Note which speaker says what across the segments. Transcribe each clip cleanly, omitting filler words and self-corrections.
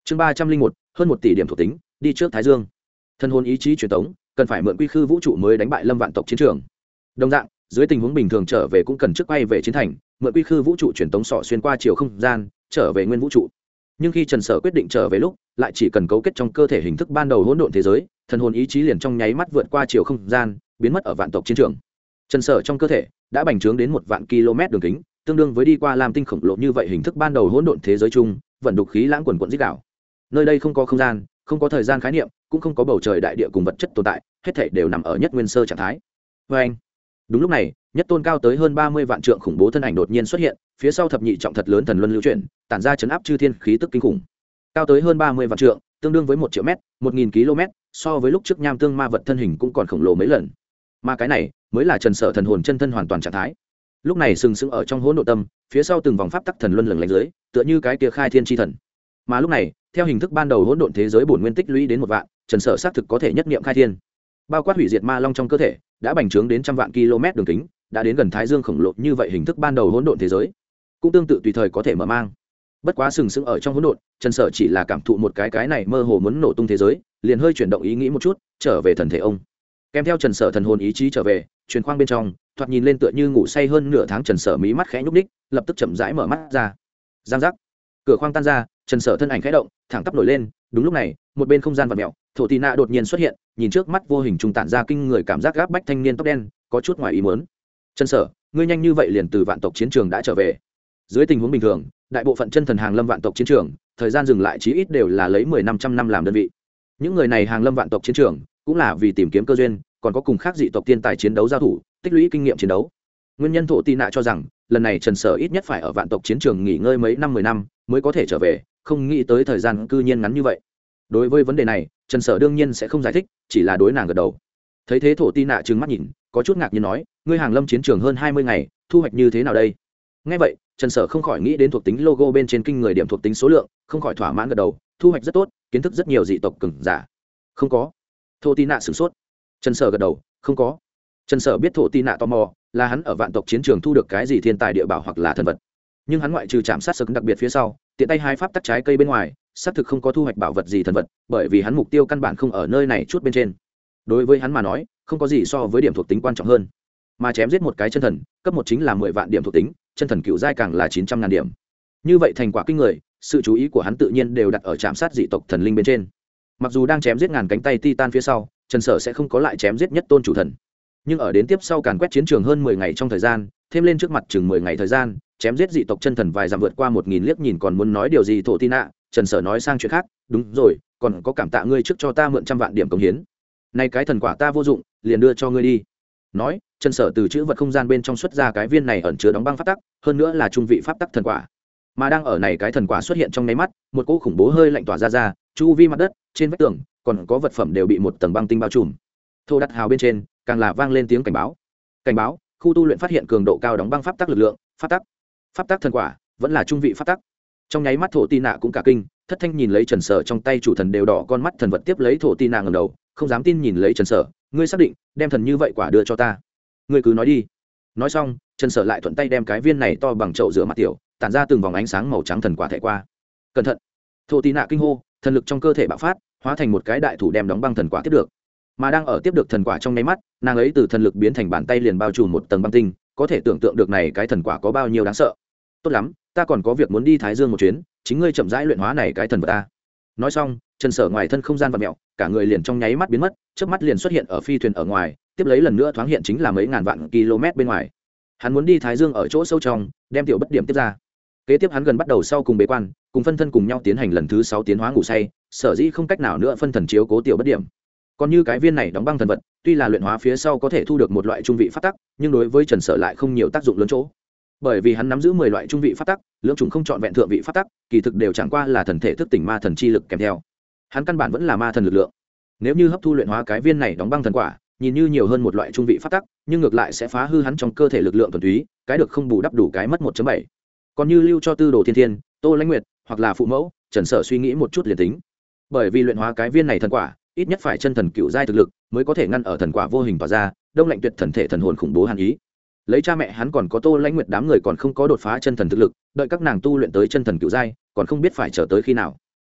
Speaker 1: chương 301, hơn 1 tỷ điểm thuộc tính đi trước thái dương. Thân hồn ý chí truyền tống cần phải mượn quy khư vũ trụ mới đánh bại lâm vạn tộc chiến trường. Đồng dạng, dưới tình huống bình thường trở về cũng cần trước quay về chiến thành, mượn quy khư vũ trụ truyền tống sọ xuyên qua chiều không gian trở về nguyên vũ trụ. Nhưng khi Trần Sở quyết định trở về lúc, lại chỉ cần cấu kết trong cơ thể hình thức ban đầu hỗn độn thế giới, thần hồn ý chí liền trong nháy mắt vượt qua chiều không gian, biến mất ở vạn tộc chiến trường. Trần Sở trong cơ thể đã bành trướng đến 1 vạn km đường kính, tương đương với đi qua lam tinh khổng lồ như vậy hình thức ban đầu hỗn độn thế giới chung, vận đục khí lãng quần quần rít đảo. Nơi đây không có không gian, không có thời gian khái niệm, cũng không có bầu trời đại địa cùng vật chất tồn tại, hết thảy đều nằm ở nhất nguyên sơ trạng thái. Và anh, đúng lúc này, nhất tôn cao tới hơn 30 vạn trượng khủng bố thân ảnh đột nhiên xuất hiện, phía sau thập nhị trọng thật lớn thần luân lưu chuyển, tản ra chấn áp chư thiên khí tức kinh khủng. Cao tới hơn 30 vạn trượng, tương đương với 1 triệu mét, 1000 km, so với lúc trước nham tương ma vật thân hình cũng còn khổng lồ mấy lần. Mà cái này mới là Trần Sở thần hồn chân thân hoàn toàn trạng thái. Lúc này sừng sững ở trong hỗn độn tâm, phía sau từng vòng pháp tắc thần luân lừng lánh dưới, tựa như cái kia khai thiên chi thần. Mà lúc này, theo hình thức ban đầu hỗn độn thế giới bổn nguyên tích lũy đến 1 vạn, Trần Sở xác thực có thể nhất niệm khai thiên. Bao quát hủy diệt ma long trong cơ thể, đã bành trướng đến 100 vạn km đường kính, đã đến gần thái dương khổng lồ như vậy hình thức ban đầu hỗn độn thế giới, cũng tương tự tùy thời có thể mở mang. Bất quá sừng sững ở trong hỗn độn, Trần Sở chỉ là cảm thụ một cái này mơ hồ muốn nổ tung thế giới, liền hơi chuyển động ý nghĩ một chút, trở về thần thể ông. Kèm theo Trần Sở thần hồn ý chí trở về, truyền khoang bên trong, thoạt nhìn lên tựa như ngủ say hơn nửa tháng. Trần Sở mí mắt khẽ nhúc nhích, lập tức chậm rãi mở mắt ra. Giang giác, cửa khoang tan ra, Trần Sở thân ảnh khẽ động, thẳng tắp nổi lên. Đúng lúc này, một bên không gian vặn mèo, Thổ Tì Nạ đột nhiên xuất hiện, nhìn trước mắt vô hình trung tản ra kinh người cảm giác gáp bách thanh niên tóc đen, có chút ngoài ý muốn. Trần Sở, ngươi nhanh như vậy liền từ vạn tộc chiến trường đã trở về. Dưới tình huống bình thường, đại bộ phận chân thần hàng lâm vạn tộc chiến trường, thời gian dừng lại chí ít đều là lấy 10-500 năm làm đơn vị. Những người này hàng lâm vạn tộc chiến trường, cũng là vì tìm kiếm cơ duyên, còn có cùng khác dị tộc tiên tài chiến đấu giao thủ, tích lũy kinh nghiệm chiến đấu. Nguyên nhân Thổ Tì Nạ cho rằng, lần này Trần Sở ít nhất phải ở vạn tộc chiến trường nghỉ ngơi mấy năm 10 năm mới có thể trở về, không nghĩ tới thời gian cư nhiên ngắn như vậy. Đối với vấn đề này, Trần Sở đương nhiên sẽ không giải thích, chỉ là đối nàng gật đầu. Thấy thế Thổ Tì Nạ trừng mắt nhìn, có chút ngạc nhiên nói, ngươi hàng lâm chiến trường hơn 20 ngày, thu hoạch như thế nào đây? Nghe vậy, Trần Sở không khỏi nghĩ đến thuộc tính logo bên trên kinh người điểm thuộc tính số lượng, không khỏi thỏa mãn gật đầu, thu hoạch rất tốt, kiến thức rất nhiều dị tộc cường giả. Không có. Thổ Tì Nạ sửng sốt. Trần Sở gật đầu, không có. Trần Sở biết Thổ Tì Nạ tò mò, là hắn ở vạn tộc chiến trường thu được cái gì thiên tài địa bảo hoặc là thần vật. Nhưng hắn ngoại trừ chạm sát sực đặc biệt phía sau, tiện tay hai pháp tắc trái cây bên ngoài, xác thực không có thu hoạch bảo vật gì thần vật, bởi vì hắn mục tiêu căn bản không ở nơi này chút bên trên. Đối với hắn mà nói, không có gì so với điểm thuộc tính quan trọng hơn. Mà chém giết một cái chân thần, cấp 1 chính là 10 vạn điểm thuộc tính, chân thần cựu giai càng là 900.000 điểm. Như vậy thành quả kinh người, sự chú ý của hắn tự nhiên đều đặt ở chạm sát dị tộc thần linh bên trên. Mặc dù đang chém giết ngàn cánh tay titan phía sau, Trần Sở sẽ không có lại chém giết nhất tôn chủ thần. Nhưng ở đến tiếp sau càn quét chiến trường hơn 10 ngày trong thời gian, thêm lên trước mặt chừng 10 ngày thời gian, chém giết dị tộc chân thần vài dặm vượt qua 1000 liếc nhìn còn muốn nói điều gì Thổ Tì Nạ, Trần Sở nói sang chuyện khác, đúng rồi, còn có cảm tạ ngươi trước cho ta mượn 100 vạn điểm cống hiến. Này cái thần quả ta vô dụng, liền đưa cho ngươi đi. Nói, Trần Sở từ chữ vật không gian bên trong xuất ra cái viên này ẩn chứa đóng băng pháp tắc, hơn nữa là trung vị pháp tắc thần quả. Mà đang ở này cái thần quả xuất hiện trong nháy mắt, một cỗ khủng bố hơi lạnh tỏa ra, chu vi mặt đất, trên vách tường, còn có vật phẩm đều bị một tầng băng tinh bao trùm. Thô đặt hào bên trên, càng là vang lên tiếng cảnh báo. Cảnh báo, khu tu luyện phát hiện cường độ cao đóng băng pháp tắc lực lượng, pháp tắc thần quả, vẫn là trung vị pháp tắc. Trong nháy mắt Thổ Tì Nạ cũng cả kinh, thất thanh nhìn lấy Trần Sở trong tay chủ thần đều đỏ con mắt thần vật, tiếp lấy Thổ Tì Nạ ngẩng đầu, không dám tin nhìn lấy Trần Sở, ngươi xác định đem thần như vậy quả đưa cho ta? Ngươi cứ nói đi. Nói xong, Trần Sở lại thuận tay đem cái viên này to bằng chậu rửa mặt tiểu, tản ra từng vòng ánh sáng màu trắng thần quả thẻ qua. Cẩn thận! Thổ Tì Nạ kinh hô, thần lực trong cơ thể bạo phát, hóa thành một cái đại thủ đem đóng băng thần quả tiếp được. Mà đang ở tiếp được thần quả trong nháy mắt, nàng ấy từ thần lực biến thành bàn tay liền bao trùm một tầng băng tinh, có thể tưởng tượng được này cái thần quả có bao nhiêu đáng sợ. Tốt lắm, ta còn có việc muốn đi Thái Dương một chuyến, chính ngươi chậm rãi luyện hóa này cái thần vật ta. Nói xong, Trần Sở ngoài thân không gian vặn mèo, cả người liền trong nháy mắt biến mất, chớp mắt liền xuất hiện ở phi thuyền ở ngoài, tiếp lấy lần nữa thoáng hiện chính là mấy ngàn vạn km bên ngoài. Hắn muốn đi Thái Dương ở chỗ sâu trong, đem tiểu bất điểm tiếp ra. Kế tiếp hắn gần bắt đầu sau cùng bế quan, cùng phân thân cùng nhau tiến hành lần thứ 6 tiến hóa ngủ say, sở dĩ không cách nào nữa phân thần chiếu cố tiểu bất điểm. Còn như cái viên này đóng băng thần vật, tuy là luyện hóa phía sau có thể thu được một loại trung vị pháp tắc, nhưng đối với Trần Sở lại không nhiều tác dụng lớn chỗ. Bởi vì hắn nắm giữ 10 loại trung vị pháp tắc, lưỡng chủng không chọn vẹn thượng vị pháp tắc, kỳ thực đều chẳng qua là thần thể thức tỉnh ma thần chi lực kèm theo. Hắn căn bản vẫn là ma thần lực lượng. Nếu như hấp thu luyện hóa cái viên này đóng băng thần quả, nhìn như nhiều hơn một loại trung vị pháp tắc, nhưng ngược lại sẽ phá hư hắn trong cơ thể lực lượng thuần túy, cái được không bù đắp đủ cái mất 1.7. Còn như lưu cho Tư Đồ Thiên Thiên, Tô Lãnh Nguyệt, hoặc là phụ mẫu, Trần Sở suy nghĩ một chút liền tính. Bởi vì luyện hóa cái viên này thần quả, ít nhất phải chân thần cựu giai thực lực mới có thể ngăn ở thần quả vô hình tỏa ra đông lạnh tuyệt thần thể thần hồn khủng bố hàn ý. Lấy cha mẹ hắn còn có Tô Lãnh Nguyệt đám người còn không có đột phá chân thần thực lực, đợi các nàng tu luyện tới chân thần cựu giai còn không biết phải chờ tới khi nào.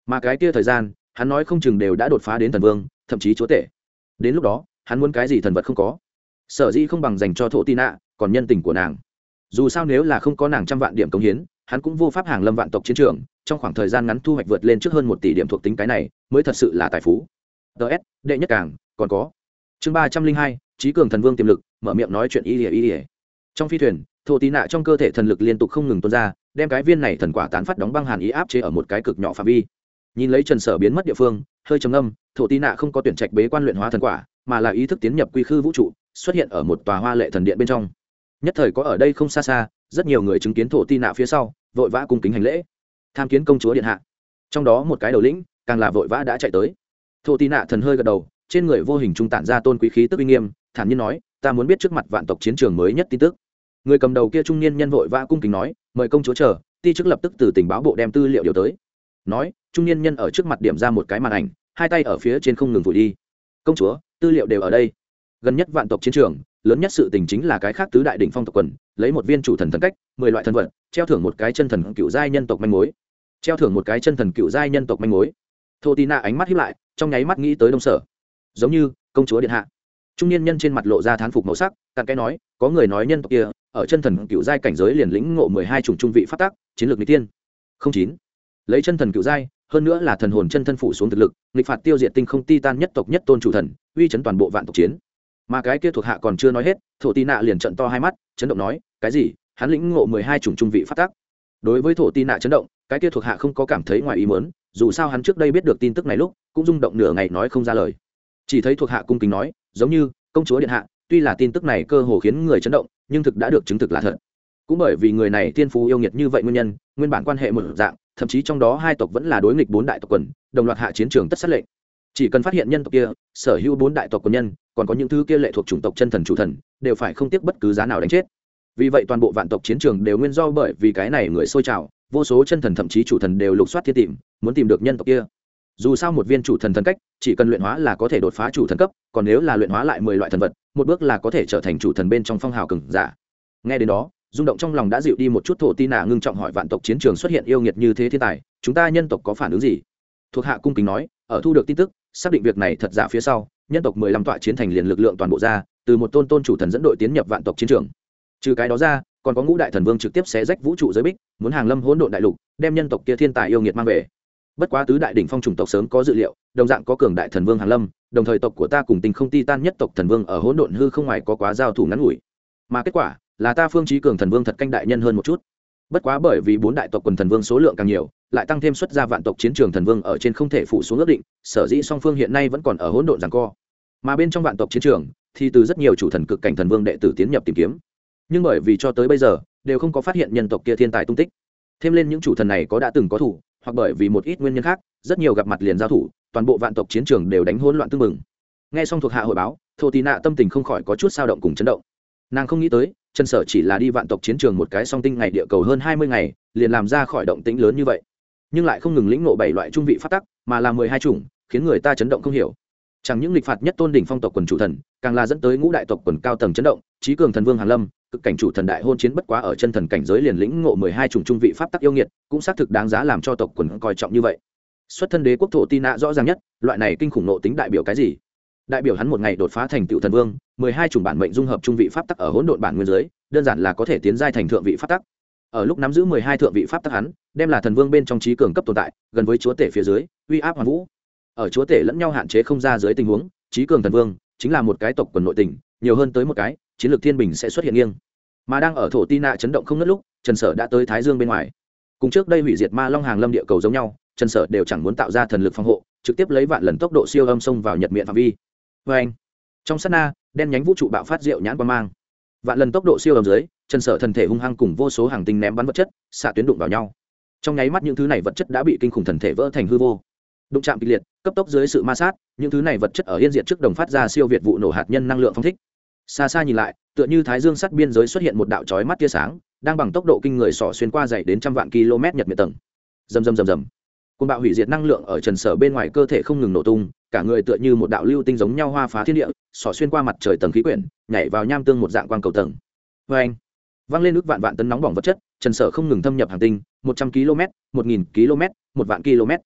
Speaker 1: mà cái kia thời gian hắn nói không chừng đều đã đột phá đến thần vương thậm chí chúa tể. Đến lúc đó hắn muốn cái gì thần vật không có, sở dĩ không bằng dành cho thổ tì nạ còn nhân tình của nàng. Dù sao nếu là không có nàng 100 vạn điểm cống hiến, hắn cũng vô pháp hàng lâm vạn tộc chiến trường, trong khoảng thời gian ngắn thu hoạch vượt lên trước hơn 1 tỷ điểm thuộc tính, cái này mới thật sự là tài phú. DS đệ nhất càng còn có chương 302 trí cường thần vương tiềm lực, mở miệng nói chuyện y. Trong phi thuyền, thổ tì nạ trong cơ thể thần lực liên tục không ngừng tuôn ra, đem cái viên này thần quả tán phát đóng băng hàn ý áp chế ở một cái cực nhỏ phạm vi. Nhìn lấy Trần Sở biến mất địa phương, hơi trầm ngâm, thổ tì nạ không có tuyển trạch bế quan luyện hóa thần quả, mà là ý thức tiến nhập quy khư vũ trụ, xuất hiện ở một tòa hoa lệ thần điện bên trong. Nhất thời có ở đây không xa xa, rất nhiều người chứng kiến thổ tì nạ phía sau, vội vã cung kính hành lễ, tham kiến công chúa điện hạ. Trong đó một cái đầu lĩnh càng là vội vã đã chạy tới. Thổ tì nạ thần hơi gật đầu, trên người vô hình trung tản ra tôn quý khí tức uy nghiêm, thản nhiên nói, ta muốn biết trước mặt vạn tộc chiến trường mới nhất tin tức. Người cầm đầu kia trung niên nhân vội vã cung kính nói, mời công chúa chờ, ti chức lập tức từ tình báo bộ đem tư liệu điều tới. Nói, trung niên nhân ở trước mặt điểm ra một cái màn ảnh, hai tay ở phía trên không ngừng vùi đi. Công chúa, tư liệu đều ở đây. Gần nhất vạn tộc chiến trường, lớn nhất sự tình chính là cái khác tứ đại đỉnh phong tộc quần, lấy một viên chủ thần thần cách, 10 loại thần vật, treo thưởng một cái chân thần cựu giai nhân tộc manh mối. Treo thưởng một cái chân thần cựu giai nhân tộc manh mối. Thô Tina ánh mắt híp lại, trong nháy mắt nghĩ tới Đông Sở. Giống như công chúa điện hạ. Trung niên nhân trên mặt lộ ra thán phục màu sắc, cặn cái nói, có người nói nhân tộc kia ở chân thần cựu giai cảnh giới liền lĩnh ngộ 12 chủng trung vị pháp tắc, chiến lược nghịch tiên. 09. Lấy chân thần cựu giai, hơn nữa là thần hồn chân thân phủ xuống thực lực, nghịch phạt tiêu diệt tinh không titan nhất tộc nhất tôn chủ thần, uy chấn toàn bộ vạn tộc chiến. Mà cái kia thuộc hạ còn chưa nói hết, thổ tì nạ liền trợn to hai mắt, chấn động nói, cái gì? Hắn lĩnh ngộ 12 chủng trung vị pháp tắc. Đối với thổ tì nạ chấn động, cái kia thuộc hạ không có cảm thấy ngoài ý muốn, dù sao hắn trước đây biết được tin tức này lúc, cũng rung động nửa ngày nói không ra lời. Chỉ thấy thuộc hạ cung kính nói, giống như công chúa điện hạ, tuy là tin tức này cơ hồ khiến người chấn động, nhưng thực đã được chứng thực là thật. Cũng bởi vì người này thiên phú yêu nghiệt như vậy nguyên nhân, nguyên bản quan hệ một dạng, thậm chí trong đó hai tộc vẫn là đối nghịch 4 đại tộc quần, đồng loạt hạ chiến trường tất sát lệnh. Chỉ cần phát hiện nhân tộc kia sở hữu 4 đại tộc quân nhân, còn có những thứ kia lệ thuộc chủng tộc chân thần chủ thần, đều phải không tiếc bất cứ giá nào đánh chết. Vì vậy toàn bộ vạn tộc chiến trường đều nguyên do bởi vì cái này người sôi trào, vô số chân thần thậm chí chủ thần đều lục soát thiên tìm, muốn tìm được nhân tộc kia. Dù sao một viên chủ thần thần cách, chỉ cần luyện hóa là có thể đột phá chủ thần cấp, còn nếu là luyện hóa lại 10 loại thần vật, một bước là có thể trở thành chủ thần bên trong phong hào cường giả. Nghe đến đó, rung động trong lòng đã dịu đi một chút. Thổ Ti Nạ ngưng trọng hỏi, vạn tộc chiến trường xuất hiện yêu nghiệt như thế thiên tài, chúng ta nhân tộc có phản ứng gì? Thuộc hạ cung kính nói, ở thu được tin tức, xác định việc này thật giả phía sau, nhân tộc 15 tọa chiến thành liền lực lượng toàn bộ ra, từ một tôn chủ thần dẫn đội tiến nhập vạn tộc chiến trường. Trừ cái đó ra, còn có ngũ đại thần vương trực tiếp xé rách vũ trụ giới bích, muốn hàng lâm hỗn độn đại lục, đem nhân tộc kia thiên tài yêu nghiệt mang về. Bất quá tứ đại đỉnh phong chủng tộc sớm có dự liệu, đồng dạng có cường đại thần vương hàng lâm, đồng thời tộc của ta cùng tinh không titan nhất tộc thần vương ở hỗn độn hư không ngoài có quá giao thủ ngắn ngủi, mà kết quả là ta phương chí cường thần vương thật canh đại nhân hơn một chút. Bất quá bởi vì 4 đại tộc quần thần vương số lượng càng nhiều, lại tăng thêm xuất ra vạn tộc chiến trường thần vương ở trên không thể phủ xuống ước định, sở dĩ song phương hiện nay vẫn còn ở hỗn độn giằng co. Mà bên trong vạn tộc chiến trường thì từ rất nhiều chủ thần cực cảnh thần vương đệ tử tiến nhập tìm kiếm, nhưng bởi vì cho tới bây giờ đều không có phát hiện nhân tộc kia thiên tài tung tích, thêm lên những chủ thần này có đã từng có thủ, hoặc bởi vì một ít nguyên nhân khác, rất nhiều gặp mặt liền giao thủ, toàn bộ vạn tộc chiến trường đều đánh hỗn loạn tương mừng. Nghe xong thuộc hạ hội báo, Thổ Ti Nạ tâm tình không khỏi có chút dao động cùng chấn động. Nàng không nghĩ tới, Trần Sở chỉ là đi vạn tộc chiến trường một cái song tinh ngày địa cầu hơn 20 ngày, liền làm ra khỏi động tĩnh lớn như vậy, nhưng lại không ngừng lĩnh ngộ 7 loại trung vị pháp tắc, mà là 12 chủng, khiến người ta chấn động không hiểu. Chẳng những lịch phạt nhất tôn đỉnh phong tộc quần chủ thần, càng là dẫn tới ngũ đại tộc quần cao tầng chấn động, chí cường thần vương Hàn Lâm, cực cảnh chủ thần đại hôn chiến bất quá ở chân thần cảnh giới liền lĩnh ngộ 12 chủng trung vị pháp tắc yêu nghiệt, cũng xác thực đáng giá làm cho tộc quần coi trọng như vậy. Xuất thân đế quốc Thổ Ti Nạ rõ ràng nhất, loại này kinh khủng nộ tính đại biểu cái gì? Đại biểu hắn một ngày đột phá thành tựu thần vương, 12 chủng bản mệnh dung hợp trung vị pháp tắc ở hỗn độn bản nguyên giới, đơn giản là có thể tiến giai thành thượng vị pháp tắc. Ở lúc nắm giữ 12 thượng vị pháp tắc hắn, đem là thần vương bên trong chí cường cấp tồn tại, gần với chúa tể phía dưới, uy áp hoàn vũ. Ở chúa tể lẫn nhau hạn chế không ra dưới tình huống, chí cường thần vương chính là một cái tộc quần nội tình, nhiều hơn tới một cái, chiến lược thiên bình sẽ xuất hiện nghiêng. Mà đang ở Thổ Ti Nạ chấn động không ngớt lúc, Trần Sở đã tới Thái Dương bên ngoài. Cùng trước đây hủy diệt ma long hàng lâm địa cầu giống nhau, Trần Sở đều chẳng muốn tạo ra thần lực phòng hộ, trực tiếp lấy vạn lần tốc độ siêu âm xông vào nhật miện phạm vi. Anh. Trong sát na, đen nhánh vũ trụ bạo phát diệu nhãn quang mang. Vạn lần tốc độ siêu âm dưới, Trần Sở thần thể hung hăng cùng vô số hàng tinh ném bắn vật chất, xạ tuyến đụng vào nhau. Trong nháy mắt những thứ này vật chất đã bị kinh khủng thần thể vỡ thành hư vô. Đụng chạm kịch liệt, cấp tốc dưới sự ma sát, những thứ này vật chất ở yên diệt trước đồng phát ra siêu việt vụ nổ hạt nhân năng lượng phong thích. Xa xa nhìn lại, tựa như Thái Dương sắt biên giới xuất hiện một đạo chói mắt tia sáng, đang bằng tốc độ kinh người xỏ xuyên qua dày đến trăm vạn km nhật miện tầng. Rầm rầm rầm rầm. Cơn bạo hủy diệt năng lượng ở Trần Sở bên ngoài cơ thể không ngừng nổ tung, cả người tựa như một đạo lưu tinh giống nhau hoa phá thiên địa, xỏ xuyên qua mặt trời tầng khí quyển, nhảy vào nham tương một dạng quang cầu tầng. Oeng! Vang lên ước vạn vạn tấn nóng bỏng vật chất, Trần Sở không ngừng thâm nhập hành tinh, 100 km, 1000 km, 1 vạn km.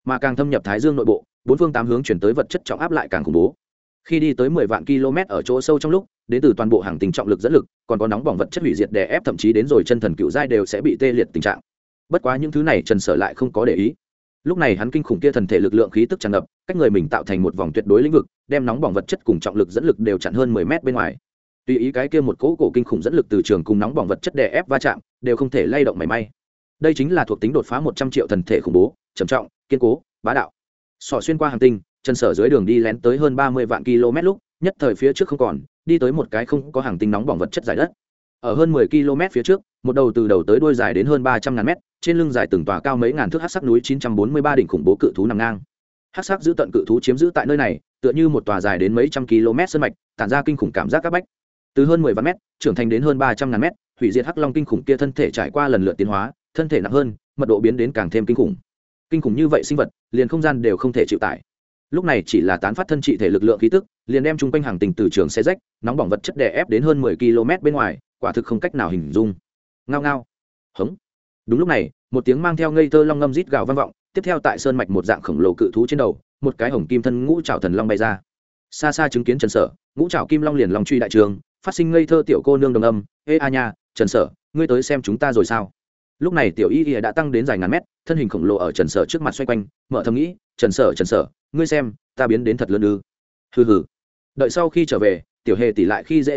Speaker 1: mà càng thâm nhập thái dương nội bộ, bốn phương tám hướng chuyển tới vật chất trọng áp lại càng khủng bố. Khi đi tới 10 vạn km ở chỗ sâu trong lúc, đến từ toàn bộ hàng tinh trọng lực dẫn lực, còn có nóng bỏng vật chất hủy diệt đè ép, thậm chí đến rồi chân thần cựu giai đều sẽ bị tê liệt tình trạng. Bất quá những thứ này Trần Sở lại không có để ý. Lúc này hắn kinh khủng kia thần thể lực lượng khí tức tràn ngập, cách người mình tạo thành một vòng tuyệt đối lĩnh vực, đem nóng bỏng vật chất cùng trọng lực dẫn lực đều chặn hơn 10 mét bên ngoài. Tùy ý cái kia một cỗ cổ kinh khủng dẫn lực từ trường cùng nóng bỏng vật chất đè ép va chạm, đều không thể lay động mảy may. Đây chính là thuộc tính đột phá 100 triệu thần thể khủng bố, trầm trọng, kiên cố, bá đạo. Sọ xuyên qua hành tinh, Trần Sở dưới đường đi lén tới hơn 30 vạn km lúc, nhất thời phía trước không còn, đi tới một cái không có hành tinh nóng bỏng vật chất giải đất. Ở hơn 10 km phía trước, một đầu từ đầu tới đuôi dài đến hơn 300.000 mét, trên lưng dài từng tòa cao mấy ngàn thước hắc sắc núi 943 đỉnh khủng bố cự thú nằm ngang. Hắc sắc giữ tận cự thú chiếm giữ tại nơi này, tựa như một tòa dài đến mấy trăm km sơn mạch, tản ra kinh khủng cảm giác các bách. Từ hơn 10 vạn mét, trưởng thành đến hơn 300.000 mét, hủy diệt hắc long kinh khủng kia thân thể trải qua lần lượt tiến hóa, thân thể nặng hơn, mật độ biến đến càng thêm kinh khủng. Kinh khủng như vậy sinh vật, liền không gian đều không thể chịu tải. Lúc này chỉ là tán phát thân trị thể lực lượng khí tức, liền đem trung quanh hàng tình từ trường xe rách, nóng bỏng vật chất đè ép đến hơn 10 km bên ngoài, quả thực không cách nào hình dung. Ngao ngao. Hống. Đúng lúc này, một tiếng mang theo ngây thơ long ngâm rít gào vang vọng, tiếp theo tại sơn mạch một dạng khổng lồ cự thú trên đầu, một cái hồng kim thân ngũ trảo thần long bay ra. Xa xa chứng kiến Trần Sở, ngũ trảo kim long liền long truy đại trường, phát sinh ngây thơ tiểu cô nương đồng âm, "Ê a nha, Trần Sở, ngươi tới xem chúng ta rồi sao?" Lúc này tiểu y đã tăng đến dài ngàn mét, thân hình khổng lồ ở Trần Sở trước mặt xoay quanh, mở thầm nghĩ, Trần Sở, ngươi xem, ta biến đến thật lớn ư? Hừ hừ. Đợi sau khi trở về, tiểu hề tỷ lại khi dễ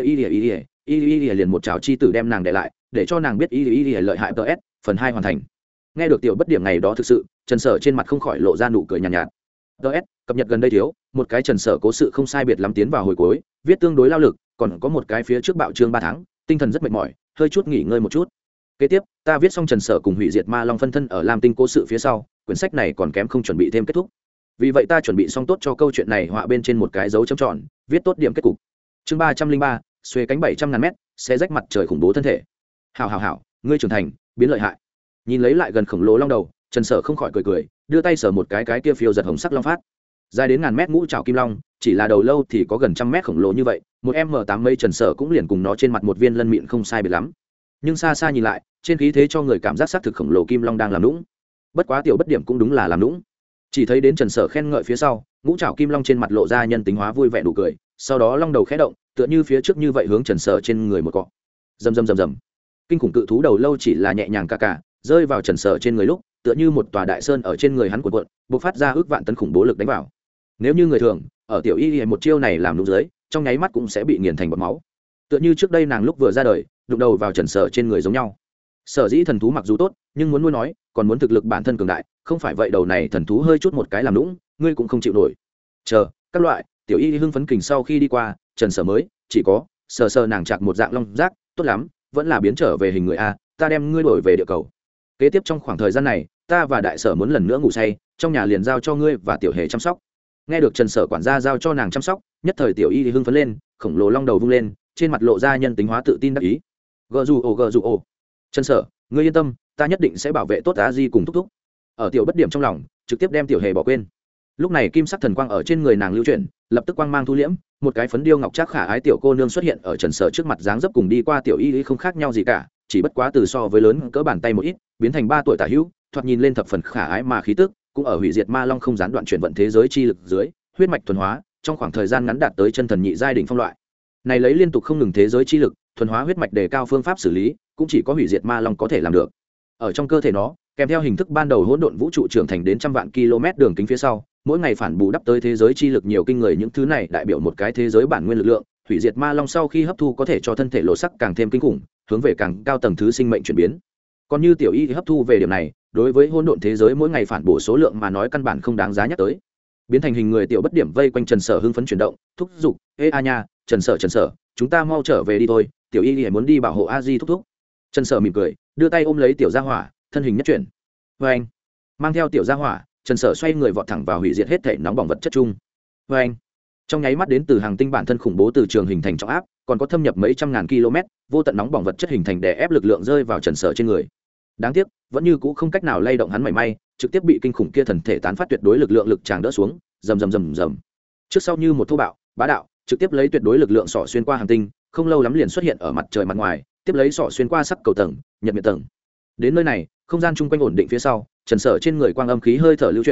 Speaker 1: y liền một trảo chi tử đem nàng để lại, để cho nàng biết y lợi hại ts, phần 2 hoàn thành. Nghe được tiểu bất điểm này đó thực sự, Trần Sở trên mặt không khỏi lộ ra nụ cười nhàn nhạt. ts, cập nhật gần đây thiếu, một cái Trần Sở cố sự không sai biệt lắm tiến vào hồi cuối, viết tương đối lao lực, còn có một cái phía trước bạo chương 3 tháng, tinh thần rất mệt mỏi, hơi chút nghỉ ngơi một chút. Kế tiếp, ta viết xong Trần Sở cùng hủy diệt ma long phân thân ở Lam Tinh cố sự phía sau, quyển sách này còn kém không chuẩn bị thêm kết thúc. Vì vậy ta chuẩn bị xong tốt cho câu chuyện này họa bên trên một cái dấu chấm tròn, viết tốt điểm kết cục. Chương 303, xuê cánh 700.000 mét, sẽ rách mặt trời khủng bố thân thể. Hảo, ngươi trưởng thành, biến lợi hại. Nhìn lấy lại gần khổng lồ long đầu, Trần Sở không khỏi cười, đưa tay sờ một cái kia phiêu giật hồng sắc long phát. Dài đến ngàn mét ngũ trảo kim long, chỉ là đầu lâu thì có gần trăm mét khổng lồ như vậy, một M8 mây Trần Sở cũng liền cùng nó trên mặt một viên lân mịn không sai biệt lắm. Nhưng xa xa nhìn lại, trên khí thế cho người cảm giác xác thực khổng lồ kim long đang làm nũng. Bất quá tiểu bất điểm cũng đúng là làm nũng. Chỉ thấy đến Trần Sở khen ngợi phía sau, ngũ trảo kim long trên mặt lộ ra nhân tính hóa vui vẻ nụ cười, sau đó long đầu khẽ động, tựa như phía trước như vậy hướng Trần Sở trên người một cọ. Rầm. Kinh khủng cự thú đầu lâu chỉ là nhẹ nhàng cả, rơi vào Trần Sở trên người lúc, tựa như một tòa đại sơn ở trên người hắn cuộn, bộc phát ra ước vạn tấn khủng bố lực đánh vào. Nếu như người thường, ở tiểu y một chiêu này làm nũng dưới, trong nháy mắt cũng sẽ bị nghiền thành bọt máu. Tựa như trước đây nàng lúc vừa ra đời, đụng đầu vào Trần Sở trên người giống nhau. Sở dĩ thần thú mặc dù tốt, nhưng muốn nuôi nói, còn muốn thực lực bản thân cường đại, không phải vậy đầu này thần thú hơi chút một cái làm nũng, ngươi cũng không chịu nổi. Chờ, các loại, tiểu y hưng phấn kình sau khi đi qua, Trần Sở mới chỉ có sờ nàng chạc một dạng long giác, tốt lắm, vẫn là biến trở về hình người a, ta đem ngươi đổi về địa cầu. Kế tiếp trong khoảng thời gian này, ta và đại sở muốn lần nữa ngủ say, trong nhà liền giao cho ngươi và tiểu hề chăm sóc. Nghe được Trần Sở quản gia giao cho nàng chăm sóc, nhất thời tiểu y hưng phấn lên, khổng lồ long đầu vung lên, trên mặt lộ ra nhân tính hóa tự tin đắc ý. Gờ dù ồ. Trần Sở, ngươi yên tâm, ta nhất định sẽ bảo vệ tốt A Di cùng thúc thúc. Ở tiểu bất điểm trong lòng, trực tiếp đem tiểu hề bỏ quên. Lúc này kim sắc thần quang ở trên người nàng lưu chuyển, lập tức quang mang thu liễm, một cái phấn điêu ngọc trác khả ái tiểu cô nương xuất hiện ở Trần Sở trước mặt, dáng dấp cùng đi qua tiểu y không khác nhau gì cả, chỉ bất quá từ so với lớn cỡ bàn tay một ít, biến thành 3 tuổi tả hữu, thoạt nhìn lên thập phần khả ái mà khí tức, cũng ở hủy diệt ma long không gián đoạn chuyển vận thế giới chi lực dưới, huyết mạch thuần hóa, trong khoảng thời gian ngắn đạt tới chân thần nhị giai đỉnh phong loại. Này lấy liên tục không ngừng thế giới chi lực, thuần hóa huyết mạch đề cao phương pháp xử lý, cũng chỉ có hủy diệt ma long có thể làm được. Ở trong cơ thể nó, kèm theo hình thức ban đầu hỗn độn vũ trụ trưởng thành đến trăm vạn km đường kính phía sau, mỗi ngày phản bù đắp tới thế giới chi lực nhiều kinh người, những thứ này đại biểu một cái thế giới bản nguyên lực lượng, hủy diệt ma long sau khi hấp thu có thể cho thân thể lộ sắc càng thêm kinh khủng, hướng về càng cao tầng thứ sinh mệnh chuyển biến. Còn như tiểu y thì hấp thu về điểm này, đối với hỗn độn thế giới mỗi ngày phản bổ số lượng mà nói căn bản không đáng giá nhắc tới. Biến thành hình người tiểu bất điểm vây quanh Trần Sở hưng phấn chuyển động, thúc giục, "Ê a nha, Trần Sở, chúng ta mau trở về đi thôi, tiểu y thì muốn đi bảo hộ A Di thúc thúc." Trần Sở mỉm cười, đưa tay ôm lấy tiểu gia hỏa, thân hình nhất chuyển. Anh mang theo tiểu gia hỏa, Trần Sở xoay người vọt thẳng vào hủy diệt hết thể nóng bỏng vật chất chung. Anh trong nháy mắt đến từ hàng tinh bản thân khủng bố từ trường hình thành trọng áp, còn có thâm nhập mấy trăm ngàn km, vô tận nóng bỏng vật chất hình thành đè ép lực lượng rơi vào Trần Sở trên người. Đáng tiếc, vẫn như cũ không cách nào lay động hắn mảy may, trực tiếp bị kinh khủng kia thần thể tán phát tuyệt đối lực lượng lực tràng đỡ xuống, rầm. Trước sau như một thô bạo, bá đạo, trực tiếp lấy tuyệt đối lực lượng sọ xuyên qua hành tinh, không lâu lắm liền xuất hiện ở mặt trời mặt ngoài, tiếp lấy sọ xuyên qua sắc cầu tầng, nhật miệt tầng. Đến nơi này, không gian chung quanh ổn định phía sau, Trần Sở trên người quang âm khí hơi thở lưu chuyển,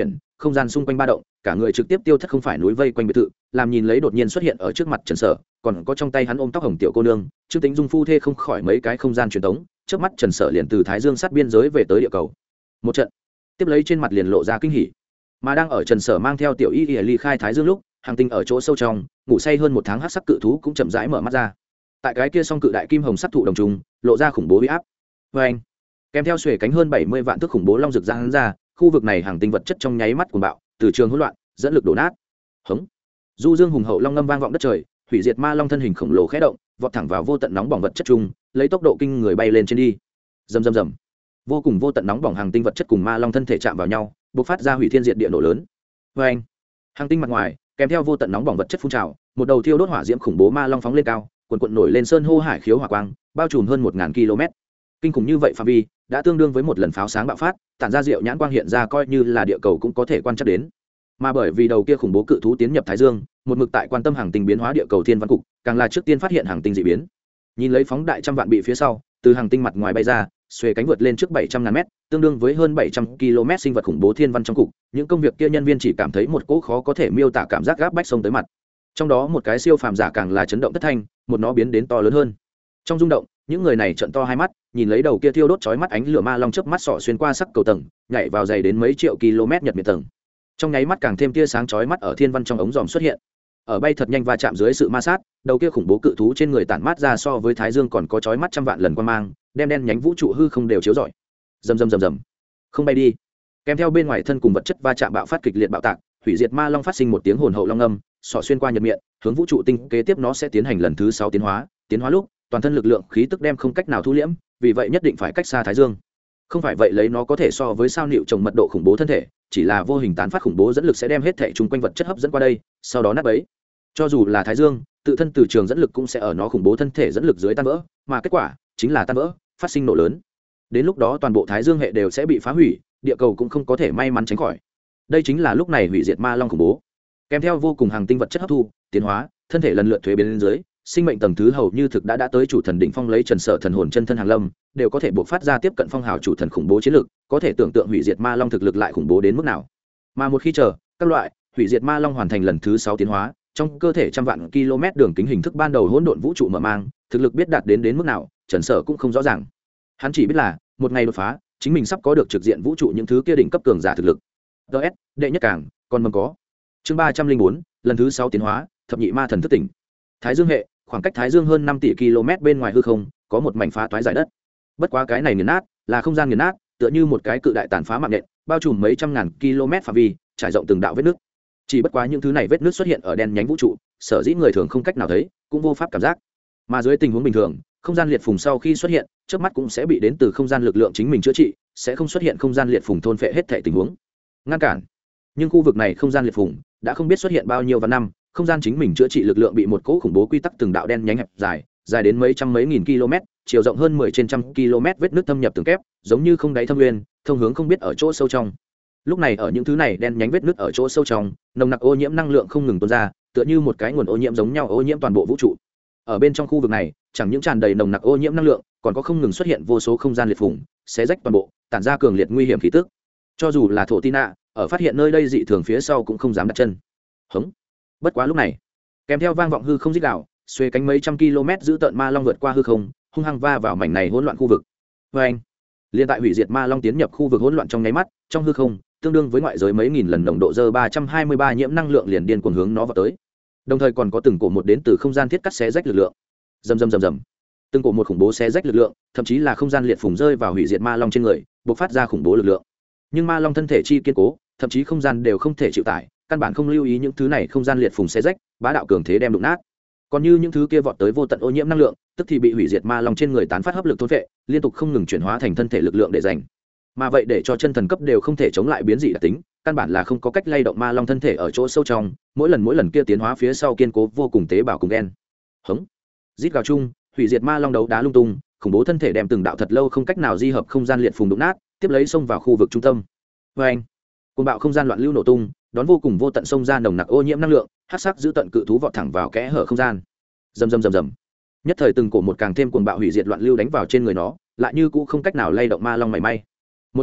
Speaker 1: không gian xung quanh ba động, cả người trực tiếp tiêu thất không phải núi vây quanh biệt thự, làm nhìn lấy đột nhiên xuất hiện ở trước mặt Trần Sở, còn có trong tay hắn ôm tóc hồng tiểu cô nương, Trương Tĩnh Dung phu thê không khỏi mấy cái không gian truyền tống, trước mắt Trần Sở liền từ Thái Dương sát biên giới về tới địa cầu. Một trận, tiếp lấy trên mặt liền lộ ra kinh hỉ. Mà đang ở Trần Sở mang theo tiểu y ly khai Thái Dương lúc, hành tinh ở chỗ sâu trong, ngủ say hơn một tháng hắc sắc cự thú cũng chậm rãi mở mắt ra. Tại cái kia song cự đại kim hồng sắc thụ đồng trùng, lộ ra khủng bố uy áp. Oeng! Kèm theo xuề cánh hơn 70 vạn thước khủng bố long rực ra hắn ra, khu vực này hành tinh vật chất trong nháy mắt cuồng bạo, từ trường hỗn loạn, dẫn lực đổ nát. Hống! Du dương hùng hậu long ngâm vang vọng đất trời, hủy diệt ma long thân hình khổng lồ khẽ động, vọt thẳng vào vô tận nóng bỏng vật chất chung, lấy tốc độ kinh người bay lên trên đi. Rầm rầm rầm. Vô cùng vô tận nóng bỏng hành tinh vật chất cùng ma long thân thể chạm vào nhau, bộc phát ra hủy thiên diệt địa nổ lớn. Oeng! Hành tinh mặt ngoài, kèm theo vô tận nóng bỏng vật chất phun trào, một đầu thiêu đốt hỏa diễm khủng bố ma long phóng lên cao, cuồn cuộn nổi lên sơn hô hải khiếu hỏa quang, bao trùm hơn 1000 km. Kinh khủng như vậy phạm vi, đã tương đương với một lần pháo sáng bạo phát, tản ra diệu nhãn quang hiện ra coi như là địa cầu cũng có thể quan trắc đến. Mà bởi vì đầu kia khủng bố cự thú tiến nhập Thái Dương, một mực tại quan tâm hành tinh biến hóa địa cầu thiên văn cục, càng là trước tiên phát hiện hành tinh dị biến. Nhìn lấy phóng đại trăm vạn bị phía sau, từ hành tinh mặt ngoài bay ra, xuề cánh vượt lên trước 700.000 mét, tương đương với hơn 700 km sinh vật khủng bố thiên văn trong cục, những công việc kia nhân viên chỉ cảm thấy một cỗ khó có thể miêu tả cảm giác gáp bách sông tới mặt. Trong đó một cái siêu phàm giả càng là chấn động thất thanh, một nó biến đến to lớn hơn. Trong rung động, những người này trợn to hai mắt, nhìn lấy đầu kia thiêu đốt chói mắt ánh lửa ma long chớp mắt sọ xuyên qua sắc cầu tầng, nhảy vào dày đến mấy triệu km nhật miệt tầng. Trong nháy mắt càng thêm tia sáng chói mắt ở thiên văn trong ống dòm xuất hiện. Ở bay thật nhanh va chạm dưới sự ma sát, đầu kia khủng bố cự thú trên người tản mát ra so với Thái Dương còn có chói mắt trăm vạn lần quang mang, đem đen nhánh vũ trụ hư không đều chiếu rọi. Rầm rầm rầm rầm. Không bay đi. Kèm theo bên ngoài thân cùng vật chất va chạm bạo phát kịch liệt bạo tạc, hủy diệt ma long phát sinh một tiếng hồn hậu long âm, sọ xuyên qua nhật miệng, hướng vũ trụ tinh kế tiếp nó sẽ tiến hành lần thứ 6 tiến hóa lúc, toàn thân lực lượng khí tức đem không cách nào thu liễm, vì vậy nhất định phải cách xa Thái Dương. Không phải vậy lấy nó có thể so với sao nịu trồng mật độ khủng bố thân thể, chỉ là vô hình tán phát khủng bố dẫn lực sẽ đem hết thể chung quanh vật chất hấp dẫn qua đây, sau đó nát bấy. Cho dù là Thái Dương, tự thân từ trường dẫn lực cũng sẽ ở nó khủng bố thân thể dẫn lực dưới tan vỡ, mà kết quả chính là tan vỡ, phát sinh nổ lớn. Đến lúc đó toàn bộ Thái Dương hệ đều sẽ bị phá hủy, địa cầu cũng không có thể may mắn tránh khỏi. Đây chính là lúc này hủy diệt ma long khủng bố. Kèm theo vô cùng hàng tinh vật chất hấp thu, tiến hóa, thân thể lần lượt thuế biến lên dưới, sinh mệnh tầng thứ hầu như thực đã tới chủ thần đỉnh phong lấy Trần Sở thần hồn chân thân hàng lâm, đều có thể buộc phát ra tiếp cận phong hào chủ thần khủng bố chiến lực, có thể tưởng tượng hủy diệt ma long thực lực lại khủng bố đến mức nào. Mà một khi chờ, các loại hủy diệt ma long hoàn thành lần thứ 6 tiến hóa, trong cơ thể trăm vạn km đường kính hình thức ban đầu hỗn độn vũ trụ mở mang, thực lực biết đạt đến mức nào, Trần Sở cũng không rõ ràng. Hắn chỉ biết là, một ngày đột phá, chính mình sắp có được trực diện vũ trụ những thứ kia đỉnh cấp cường giả thực lực. DS, đệ nhất cảng, còn mầm có. Chương 304, lần thứ 6 tiến hóa, thập nhị ma thần thức tỉnh. Thái Dương hệ, khoảng cách Thái Dương hơn 5 tỷ km bên ngoài hư không, có một mảnh phá toái giải đất. Bất quá cái này nghiền nát, là không gian nghiền nát, tựa như một cái cự đại tàn phá mạng nhện, bao trùm mấy trăm ngàn km phạm vi, trải rộng từng đạo vết nứt. Chỉ bất quá những thứ này vết nứt xuất hiện ở đen nhánh vũ trụ, sở dĩ người thường không cách nào thấy, cũng vô pháp cảm giác. Mà dưới tình huống bình thường, không gian liệt phùng sau khi xuất hiện, trước mắt cũng sẽ bị đến từ không gian lực lượng chính mình chữa trị, sẽ không xuất hiện không gian liệt phùng thôn phệ hết thảy tình huống, ngăn cản. Nhưng khu vực này không gian liệt phùng đã không biết xuất hiện bao nhiêu vạn năm, không gian chính mình chữa trị lực lượng bị một cỗ khủng bố quy tắc từng đạo đen nhánh hẹp dài đến mấy trăm mấy nghìn km, chiều rộng hơn 10 trên trăm km vết nứt thâm nhập từng kép, giống như không đáy thâm nguyên, thông hướng không biết ở chỗ sâu trong. Lúc này ở những thứ này đen nhánh vết nứt ở chỗ sâu trong, nồng nặc ô nhiễm năng lượng không ngừng tuôn ra, tựa như một cái nguồn ô nhiễm giống nhau ô nhiễm toàn bộ vũ trụ. Ở bên trong khu vực này, chẳng những tràn đầy nồng nặc ô nhiễm năng lượng, còn có không ngừng xuất hiện vô số không gian liệt phùng, xé rách toàn bộ, tản ra cường liệt nguy hiểm khí tức. Cho dù là thổ Tina, ở phát hiện nơi đây dị thường phía sau cũng không dám đặt chân. Hống. Bất quá lúc này, kèm theo vang vọng hư không rít gào, xuê cánh mấy trăm km giữ tợn ma long vượt qua hư không, hung hăng va vào mảnh này hỗn loạn khu vực. Oeng. Liên tại hủy diệt ma long tiến nhập khu vực hỗn loạn trong nháy mắt, trong hư không, tương đương với ngoại giới mấy nghìn lần nồng độ dơ 323 nhiễm năng lượng liền điên cuồng hướng nó vào tới. Đồng thời còn có từng cổ một đến từ không gian thiết cắt xé rách lực lượng. Rầm rầm rầm rầm. Từng cổ một khủng bố xé rách lực lượng, thậm chí là không gian liệt phùng rơi vào hủy diệt ma long trên người, bộc phát ra khủng bố lực lượng. Nhưng ma long thân thể chi kiên cố, thậm chí không gian đều không thể chịu tải, căn bản không lưu ý những thứ này không gian liệt phùng xé rách, bá đạo cường thế đem đụng nát. Còn như những thứ kia vọt tới vô tận ô nhiễm năng lượng, tức thì bị hủy diệt ma long trên người tán phát hấp lực thôn phệ, liên tục không ngừng chuyển hóa thành thân thể lực lượng để dành. Mà vậy để cho chân thần cấp đều không thể chống lại biến dị đặc tính, căn bản là không có cách lay động ma long thân thể ở chỗ sâu trong, mỗi lần kia tiến hóa phía sau kiên cố vô cùng tế bào cùng gen. Hống. Rít gào chung, hủy diệt ma long đấu đá lung tung, khủng bố thân thể đem từng đạo thật lâu không cách nào di hợp không gian liệt phùng đụng nát, tiếp lấy xông vào khu vực trung tâm. Oeng. Cuồng bạo không gian loạn lưu nổ tung, đón vô cùng vô tận sông ra nồng nặc ô nhiễm năng lượng, hắc sắc giữ tận cự thú vọt thẳng vào kẽ hở không gian. Rầm rầm rầm rầm. Nhất thời từng cổ một càng thêm cuồng bạo hủy diệt loạn lưu đánh vào trên người nó, lại như cũng không cách nào lay động ma long mảy may. Một tầng,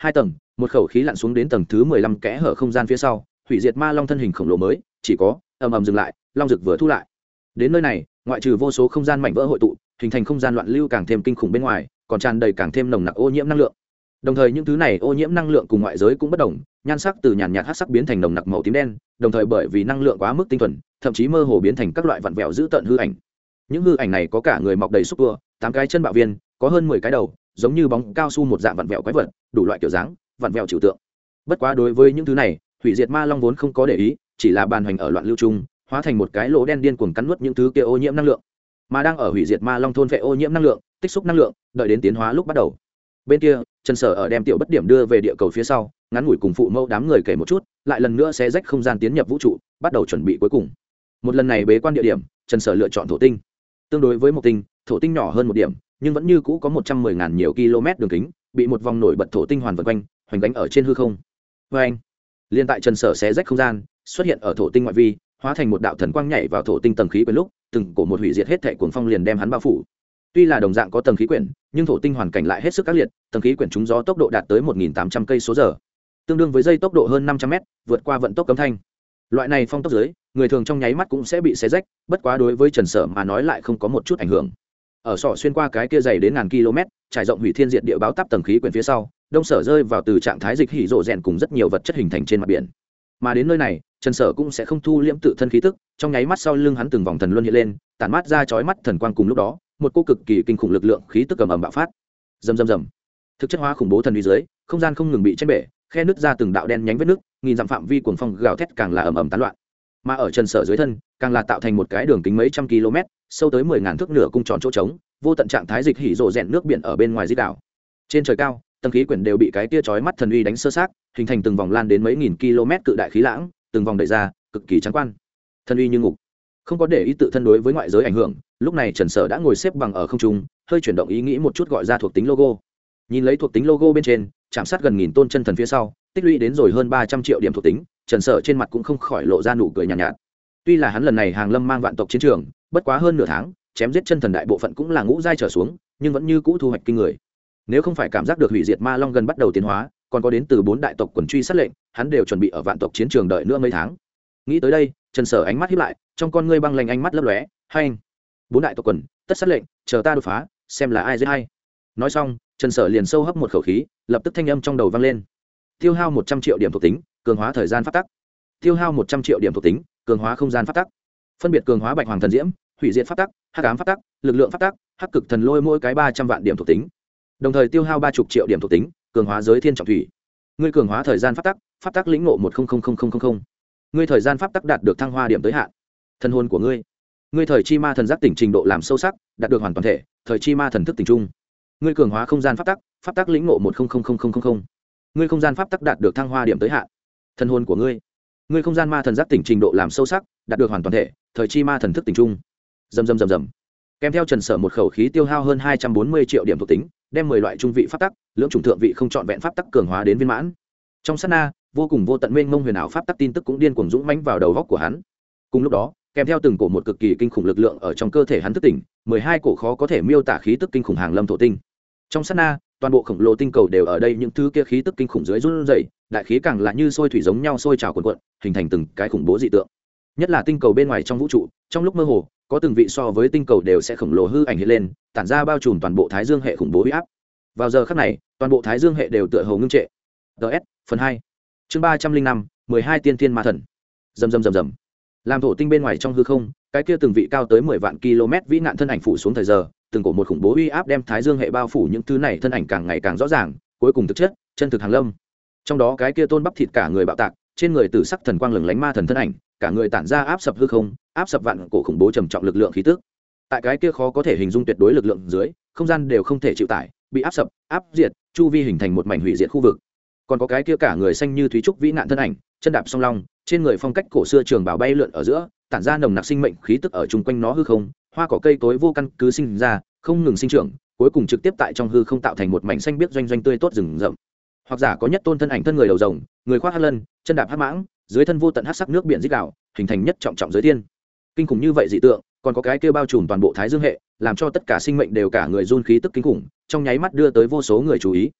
Speaker 1: 2 tầng, một khẩu khí lặn xuống đến tầng thứ 15 kẽ hở không gian phía sau, hủy diệt ma long thân hình khổng lồ mới chỉ có ầm ầm dừng lại, long rực vừa thu lại. Đến nơi này, ngoại trừ vô số không gian mảnh vỡ hội tụ, hình thành không gian loạn lưu càng thêm kinh khủng bên ngoài, còn tràn đầy càng thêm nồng nặc ô nhiễm năng lượng. Đồng thời những thứ này ô nhiễm năng lượng cùng ngoại giới cũng bất đồng, nhan sắc từ nhàn nhạt hắc sắc biến thành nồng nặc màu tím đen, đồng thời bởi vì năng lượng quá mức tinh thuần, thậm chí mơ hồ biến thành các loại vặn vẹo dữ tợn hư ảnh. Những hư ảnh này có cả người mọc đầy xúc tua, 8 cái chân bạo viên, có hơn 10 cái đầu, giống như bóng cao su một dạng vặn vẹo quái vật, đủ loại kiểu dáng, vặn vẹo trừu tượng. Bất quá đối với những thứ này, hủy diệt ma long vốn không có để ý, chỉ là bàn hành ở loạn lưu trung, hóa thành một cái lỗ đen điên cuồng cắn nuốt những thứ kia ô nhiễm năng lượng. Mà đang ở hủy diệt ma long thôn phệ ô nhiễm năng lượng, tích xúc năng lượng, đợi đến tiến hóa lúc bắt đầu. Bên kia, Trần Sở ở đem tiểu bất điểm đưa về địa cầu phía sau, ngắn ngủi cùng phụ mẫu đám người kể một chút, lại lần nữa xé rách không gian tiến nhập vũ trụ, bắt đầu chuẩn bị cuối cùng. Một lần này bế quan địa điểm, Trần Sở lựa chọn thổ tinh. Tương đối với một tinh, thổ tinh nhỏ hơn một điểm, nhưng vẫn như cũ có 110.000 nhiều km đường kính, bị một vòng nổi bật thổ tinh hoàn vần quanh, hoành đánh ở trên hư không. Oeng! Liên tại Trần Sở xé rách không gian, xuất hiện ở thổ tinh ngoại vi, hóa thành một đạo thần quang nhảy vào thổ tinh tầng khí quyển lúc, từng cổ một hủy diệt hết thảy cuồng phong liền đem hắn bao phủ. Tuy là đồng dạng có tầng khí quyển, nhưng thổ tinh hoàn cảnh lại hết sức ác liệt, tầng khí quyển trúng gió tốc độ đạt tới 1.800 cây số giờ, tương đương với dây tốc độ hơn 500 m, vượt qua vận tốc cấm thanh. Loại này phong tốc dưới, người thường trong nháy mắt cũng sẽ bị xé rách, bất quá đối với Trần Sở mà nói lại không có một chút ảnh hưởng. Ở sọ xuyên qua cái kia dày đến ngàn km, trải rộng hủy thiên diệt địa báo táp tầng khí quyển phía sau, Đông Sở rơi vào từ trạng thái dịch hỉ rộ rèn cùng rất nhiều vật chất hình thành trên mặt biển. Mà đến nơi này, Trần Sở cũng sẽ không thu liễm tự thân khí tức, trong nháy mắt sau lưng hắn từng vòng thần luân hiện lên, tản mát ra chói mắt thần quang, cùng lúc đó, một cô cực kỳ kinh khủng lực lượng khí tức ầm ầm bạo phát. Rầm rầm rầm. Thực chất hóa khủng bố thần uy dưới, không gian không ngừng bị chèn bể, khe nứt ra từng đạo đen nhánh vết nứt, nghìn dặm phạm vi cuồng phong gào thét càng là ầm ầm tán loạn. Mà ở Trần Sở dưới thân, càng là tạo thành một cái đường kính mấy trăm km, sâu tới 10.000 thước nửa cung tròn chỗ trống, vô tận trạng thái dịch hỉ rộ rèn nước biển ở bên ngoài di đảo. Trên trời cao, tầng khí quyển đều bị cái tia chói mắt thần uy đánh sơ xác, hình thành từng vòng lan đến mấy nghìn km cự đại khí lãng, từng vòng đẩy ra, cực kỳ trắng quan. Thần uy như ngục, không có để ý tự thân đối với ngoại giới ảnh hưởng, lúc này Trần Sở đã ngồi xếp bằng ở không trung, hơi chuyển động ý nghĩ một chút gọi ra thuộc tính logo. Nhìn lấy thuộc tính logo bên trên, chạm sát gần nghìn tôn chân thần phía sau, tích lũy đến rồi hơn 300 triệu điểm thuộc tính, Trần Sở trên mặt cũng không khỏi lộ ra nụ cười nhàn nhạt. Tuy là hắn lần này hàng lâm mang vạn tộc chiến trường, bất quá hơn nửa tháng, chém giết chân thần đại bộ phận cũng là ngũ giai trở xuống, nhưng vẫn như cũ thu hoạch kinh người. Nếu không phải cảm giác được hủy diệt ma long gần bắt đầu tiến hóa, còn có đến từ 4 đại tộc quần truy sát lệnh, hắn đều chuẩn bị ở vạn tộc chiến trường đợi nữa mấy tháng. Nghĩ tới đây, Trần Sở ánh mắt híp lại, trong con ngươi băng lạnh ánh mắt lấp lóe, "Hay, 4 đại tộc quần, tất sát lệnh, chờ ta đột phá, xem là ai giết hay." Nói xong, Trần Sở liền sâu hấp một khẩu khí, lập tức thanh âm trong đầu vang lên. Tiêu hao 100 triệu điểm thuộc tính, cường hóa thời gian pháp tắc. Tiêu hao 100 triệu điểm thuộc tính, cường hóa không gian pháp tắc. Phân biệt cường hóa Bạch Hoàng thần diễm, hủy diệt pháp tắc, hắc ám pháp tắc, lực lượng pháp tắc, hắc cực thần lôi mỗi cái 300 vạn điểm thuộc tính. Đồng thời tiêu hao 30 triệu điểm thuộc tính, cường hóa giới thiên trọng thủy. Ngươi cường hóa thời gian pháp tắc lĩnh ngộ 100000. Ngươi thời gian pháp tắc đạt được thăng hoa điểm tới hạn. Thân hồn của ngươi thời chi ma thần giác tỉnh trình độ làm sâu sắc, đạt được hoàn toàn thể, thời chi ma thần thức tỉnh trung. Ngươi cường hóa không gian pháp tắc lĩnh ngộ 100000. Ngươi không gian pháp tắc đạt được thăng hoa điểm tới hạn. Thân hồn của ngươi không gian ma thần giác tỉnh trình độ làm sâu sắc, đạt được hoàn toàn thể, thời chi ma thần thức tỉnh trung. Rầm rầm rầm rầm. Kèm theo Trần Sở một khẩu khí tiêu hao hơn 240 triệu điểm thuộc tính, đem 10 loại trung vị pháp tắc, lưỡng chủng thượng vị không chọn vẹn pháp tắc cường hóa đến viên mãn. Trong sát na, vô cùng vô tận mênh mông huyền ảo pháp tắc tin tức cũng điên cuồng dũng mãnh vào đầu óc của hắn. Cùng lúc đó, kèm theo từng cổ một cực kỳ kinh khủng lực lượng ở trong cơ thể hắn thức tỉnh, 12 cổ khó có thể miêu tả khí tức kinh khủng hàng lâm thổ tinh. Trong sát na, toàn bộ khổng lồ tinh cầu đều ở đây những thứ kia khí tức kinh khủng dưới run rẩy, đại khí càng là như sôi thủy giống nhau sôi trào cuồn cuộn, hình thành từng cái khủng bố dị tượng. Nhất là tinh cầu bên ngoài trong vũ trụ, trong lúc mơ hồ, có từng vị so với tinh cầu đều sẽ khổng lồ hư ảnh hiện lên, tản ra bao trùm toàn bộ Thái Dương hệ khủng bố uy áp. Vào giờ khắc này, toàn bộ Thái Dương hệ đều tựa hồ ngưng trệ. DS, phần 2. Chương 305, 12 tiên thiên ma thần. Rầm rầm rầm rầm. Làm thổ tinh bên ngoài trong hư không, cái kia từng vị cao tới 10 vạn km vĩ nạn thân ảnh phủ xuống thời giờ, từng cổ một khủng bố uy áp đem Thái Dương hệ bao phủ, những thứ này thân ảnh càng ngày càng rõ ràng, cuối cùng thực chất, chân thực hàng lâm. Trong đó cái kia tôn bắp thịt cả người bạo tạc, trên người tử sắc thần quang lừng lánh ma thần thân ảnh, cả người tản ra áp sập hư không, áp sập vạn cổ khủng bố trầm trọng lực lượng khí tức. Tại cái kia khó có thể hình dung tuyệt đối lực lượng dưới, không gian đều không thể chịu tải, bị áp sập, áp diệt, chu vi hình thành một mảnh hủy diệt khu vực. Còn có cái kia cả người xanh như thúy trúc vĩ nạn thân ảnh, chân đạp song long, trên người phong cách cổ xưa trường bào bay lượn ở giữa, tản ra nồng nặc sinh mệnh khí tức ở chung quanh nó hư không, hoa cỏ cây cối vô căn cứ sinh ra, không ngừng sinh trưởng, cuối cùng trực tiếp tại trong hư không tạo thành một mảnh xanh biếc doanh doanh tươi tốt rừng rậm. Hoặc giả có nhất tôn thân ảnh thân người đầu rồng, người khoác hắc lân, chân đạp hắc mãng, dưới thân vô tận hắc sắc nước biển rít gào, hình thành nhất trọng trọng giới thiên. Kinh khủng như vậy dị tượng, còn có cái kia bao trùm toàn bộ Thái Dương hệ, làm cho tất cả sinh mệnh đều cả người run khí tức kinh khủng, trong nháy mắt đưa tới vô số người chú ý.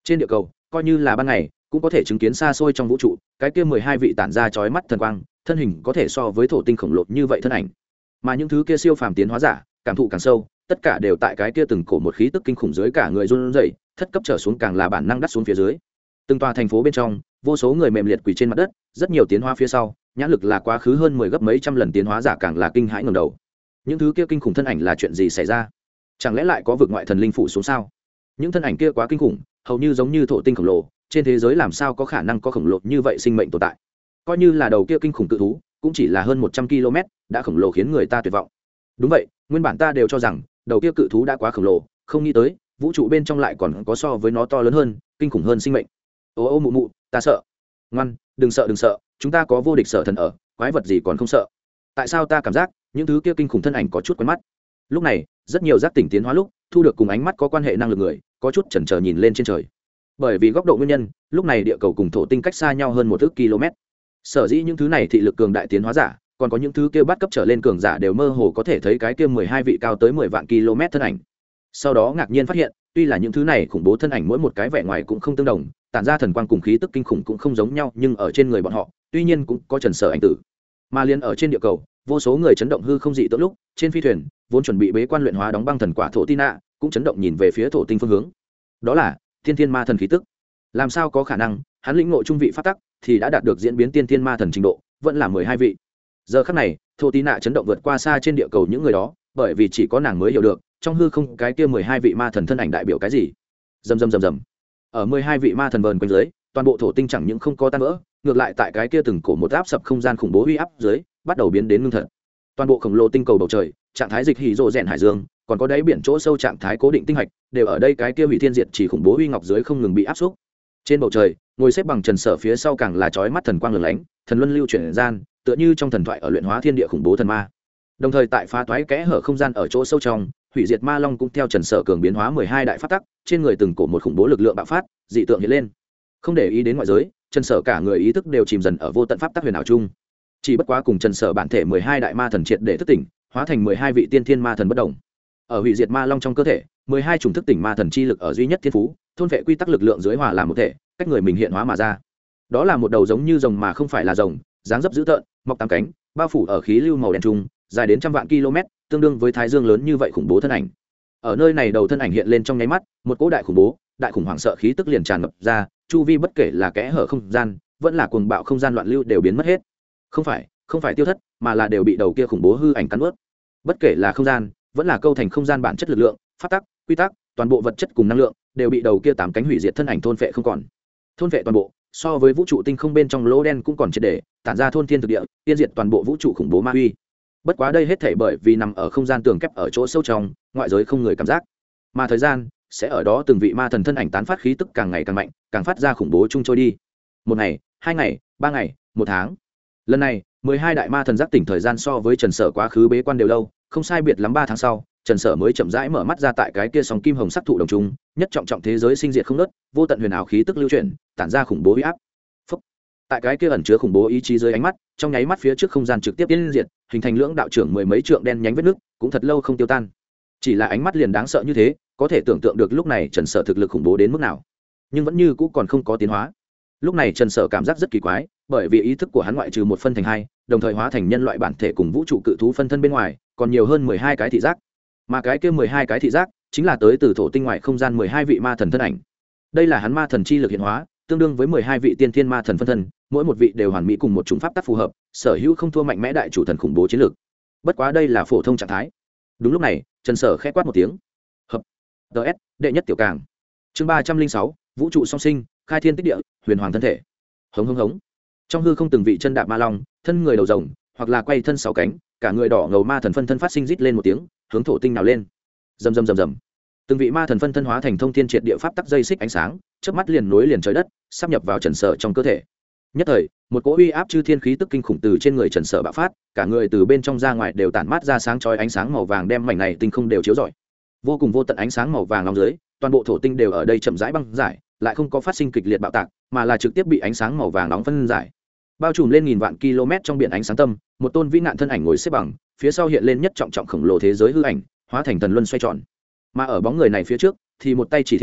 Speaker 1: Trên địa cầu coi như là ban ngày cũng có thể chứng kiến xa xôi trong vũ trụ cái kia 12 vị tản ra chói mắt thần quang, thân hình có thể so với thổ tinh khổng lồ như vậy thân ảnh. Mà những thứ kia siêu phàm tiến hóa giả cảm thụ càng sâu, tất cả đều tại cái kia từng cổ một khí tức kinh khủng dưới cả người run rẩy, thất cấp trở xuống càng là bản năng đắt xuống phía dưới. Từng tòa thành phố bên trong, vô số người mềm liệt quỳ trên mặt đất, rất nhiều tiến hóa phía sau, nhãn lực là quá khứ hơn 10 gấp mấy trăm lần tiến hóa giả càng là kinh hãi ngẩng đầu. Những thứ kia kinh khủng thân ảnh là chuyện gì xảy ra? Chẳng lẽ lại có vực ngoại thần linh phủ xuống sao? Những thân ảnh kia quá kinh khủng, hầu như giống như thổ tinh khổng lồ, trên thế giới làm sao có khả năng có khổng lồ như vậy sinh mệnh tồn tại? Coi như là đầu kia kinh khủng cự thú, cũng chỉ là hơn 100 km, đã khổng lồ khiến người ta tuyệt vọng. Đúng vậy, nguyên bản ta đều cho rằng đầu kia cự thú đã quá khổng lồ, không nghĩ tới vũ trụ bên trong lại còn có so với nó to lớn hơn, kinh khủng hơn sinh mệnh. Ô ô mụ mụ, ta sợ. Ngoan, đừng sợ, chúng ta có vô địch sở thần ở, quái vật gì còn không sợ. Tại sao ta cảm giác những thứ kia kinh khủng thân ảnh có chút quen mắt? Lúc này, rất nhiều giác tỉnh tiến hóa lúc thu được cùng ánh mắt có quan hệ năng lực người, có chút chần chờ nhìn lên trên trời. Bởi vì góc độ nguyên nhân, lúc này địa cầu cùng thổ tinh cách xa nhau hơn 1 ức km. Sở dĩ những thứ này thị lực cường đại tiến hóa giả, còn có những thứ kia bắt cấp trở lên cường giả đều mơ hồ có thể thấy cái kia 12 vị cao tới 10 vạn km thân ảnh. Sau đó ngạc nhiên phát hiện, tuy là những thứ này khủng bố thân ảnh mỗi một cái vẻ ngoài cũng không tương đồng, tản ra thần quang cùng khí tức kinh khủng cũng không giống nhau, nhưng ở trên người bọn họ, tuy nhiên cũng có Trần Sở ảnh tử. Mà liên ở trên địa cầu, vô số người chấn động hư không dị tượng lúc, trên phi thuyền, vốn chuẩn bị bế quan luyện hóa đóng băng thần quả thổ Tina, cũng chấn động nhìn về phía thổ tinh phương hướng. Đó là Tiên Thiên Ma Thần khí tức. Làm sao có khả năng, hắn lĩnh ngộ trung vị pháp tắc thì đã đạt được diễn biến Tiên Thiên Ma Thần trình độ, vẫn là 12 vị. Giờ khắc này, thổ Tina chấn động vượt qua xa trên địa cầu những người đó, bởi vì chỉ có nàng mới hiểu được, trong hư không cái kia 12 vị ma thần thân ảnh đại biểu cái gì. Rầm rầm rầm rầm. Ở 12 vị ma thần vờn quanh dưới, toàn bộ thổ tinh chẳng những không có tan vỡ, ngược lại tại cái kia từng cổ một áp sập không gian khủng bố uy áp dưới, bắt đầu biến đến ngưng thật. Toàn bộ khổng lồ tinh cầu bầu trời, trạng thái dịch hỉ rồ rèn hải dương, còn có đáy biển chỗ sâu trạng thái cố định tinh hạch, đều ở đây cái kia hủy thiên diệt chỉ khủng bố uy ngọc dưới không ngừng bị áp xúc. Trên bầu trời, ngồi xếp bằng Trần Sở phía sau càng là chói mắt thần quang lừng lánh, thần luân lưu chuyển gian, tựa như trong thần thoại ở luyện hóa thiên địa khủng bố thần ma. Đồng thời tại phá toái kẽ hở không gian ở chỗ sâu trong, hủy diệt ma long cũng theo Trần Sở cường biến hóa 12 đại pháp tắc, trên người từng cổ một khủng bố lực lượng bạo phát, dị tượng hiện lên. Không để ý đến ngoại giới, Trần Sở cả người ý thức đều chìm dần ở vô tận pháp tắc huyền ảo chung. Chỉ bất quá cùng Trần Sở bản thể 12 đại ma thần triệt để thức tỉnh, hóa thành 12 vị tiên thiên ma thần bất động. Ở hủy diệt ma long trong cơ thể, 12 chủng thức tỉnh ma thần chi lực ở duy nhất thiên phú, thôn vệ quy tắc lực lượng dưới hòa làm một thể, cách người mình hiện hóa mà ra. Đó là một đầu giống như rồng mà không phải là rồng, dáng dấp dữ tợn, mọc 8 cánh, bao phủ ở khí lưu màu đen trung, dài đến trăm vạn km, tương đương với thái dương lớn như vậy khủng bố thân ảnh. Ở nơi này đầu thân ảnh hiện lên trong nháy mắt, một cỗ đại khủng bố, đại khủng hoảng sợ khí tức liền tràn ngập ra, chu vi bất kể là kẽ hở không gian, vẫn là cuồng bạo không gian loạn lưu đều biến mất hết. Không phải tiêu thất, mà là đều bị đầu kia khủng bố hư ảnh cắn nuốt. Bất kể là không gian, vẫn là câu thành không gian bản chất lực lượng, pháp tắc, quy tắc, toàn bộ vật chất cùng năng lượng đều bị đầu kia 8 cánh hủy diệt thân ảnh thôn phệ không còn. Thôn phệ toàn bộ, so với vũ trụ tinh không bên trong lỗ đen cũng còn triệt để tản ra thôn thiên thực địa, tiên diệt toàn bộ vũ trụ khủng bố ma uy. Bất quá đây hết thảy bởi vì nằm ở không gian tường kép ở chỗ sâu trong, ngoại giới không người cảm giác, mà thời gian sẽ ở đó từng vị ma thần thân ảnh tán phát khí tức càng ngày càng mạnh, càng phát ra khủng bố chung trôi đi. 1 ngày, 2 ngày, 3 ngày, 1 tháng. Lần này 12 đại ma thần giác tỉnh thời gian so với Trần Sở quá khứ bế quan đều lâu, không sai biệt lắm 3 tháng sau, Trần Sở mới chậm rãi mở mắt ra tại cái kia sóng kim hồng sắc thụ đồng trung, nhất trọng thế giới sinh diệt không ngớt, vô tận huyền ảo khí tức lưu chuyển, tản ra khủng bố uy áp. Phúc. Tại cái kia ẩn chứa khủng bố ý chí dưới ánh mắt, trong nháy mắt phía trước không gian trực tiếp tiến diệt, hình thành lưỡng đạo trưởng 10 mấy trượng đen nhánh vết nước, cũng thật lâu không tiêu tan. Chỉ là ánh mắt liền đáng sợ như thế, có thể tưởng tượng được lúc này Trần Sở thực lực khủng bố đến mức nào, nhưng vẫn như cũ còn không có tiến hóa. Lúc này Trần Sở cảm giác rất kỳ quái, bởi vì ý thức của hắn ngoại trừ một phân thành hai, đồng thời hóa thành nhân loại bản thể cùng vũ trụ cự thú phân thân bên ngoài, còn nhiều hơn 12 cái thị giác. Mà cái kia 12 cái thị giác chính là tới từ thổ tinh ngoại không gian 12 vị ma thần thân ảnh. Đây là hắn ma thần chi lực hiện hóa, tương đương với 12 vị tiên thiên ma thần phân thân, mỗi một vị đều hoàn mỹ cùng một chủng pháp tắc phù hợp, sở hữu không thua mạnh mẽ đại chủ thần khủng bố chiến lược. Bất quá đây là phổ thông trạng thái. Đúng lúc này, Trần Sở khẽ quát một tiếng. Hợp. DS, đệ nhất tiểu càng. Chương 306, vũ trụ song sinh, khai thiên tích địa, huyền hoàng thân thể. Hống hống hống. Trong hư không từng vị chân đạp ma long, thân người đầu rồng, hoặc là quay thân 6 cánh, cả người đỏ ngầu ma thần phân thân phát sinh rít lên một tiếng, hướng thổ tinh nào lên. Rầm rầm rầm rầm. Từng vị ma thần phân thân hóa thành thông thiên triệt địa pháp tắc dây xích ánh sáng, chớp mắt liền nối liền trời đất, sắp nhập vào Trần Sở trong cơ thể. Nhất thời, một cỗ uy áp chư thiên khí tức kinh khủng từ trên người Trần Sở bạo phát, cả người từ bên trong ra ngoài đều tản mát ra sáng chói ánh sáng màu vàng đem mảnh này tinh không đều chiếu rọi. Vô cùng vô tận ánh sáng màu vàng long dưới, toàn bộ thổ tinh đều ở đây chậm rãi băng giải, lại không có phát sinh kịch liệt bạo tạc, mà là trực tiếp bị ánh sáng màu vàng nóng phân giải. Bao trùm lên nghìn vạn km trong biển ánh sáng tâm, một tôn vĩ nạn thân ảnh ngồi xếp bằng, phía sau hiện lên nhất trọng khổng lồ thế giới hư ảnh, hóa thành thần luân xoay tròn. Mà ở bóng người này phía trước, thì một tay chỉ thiên,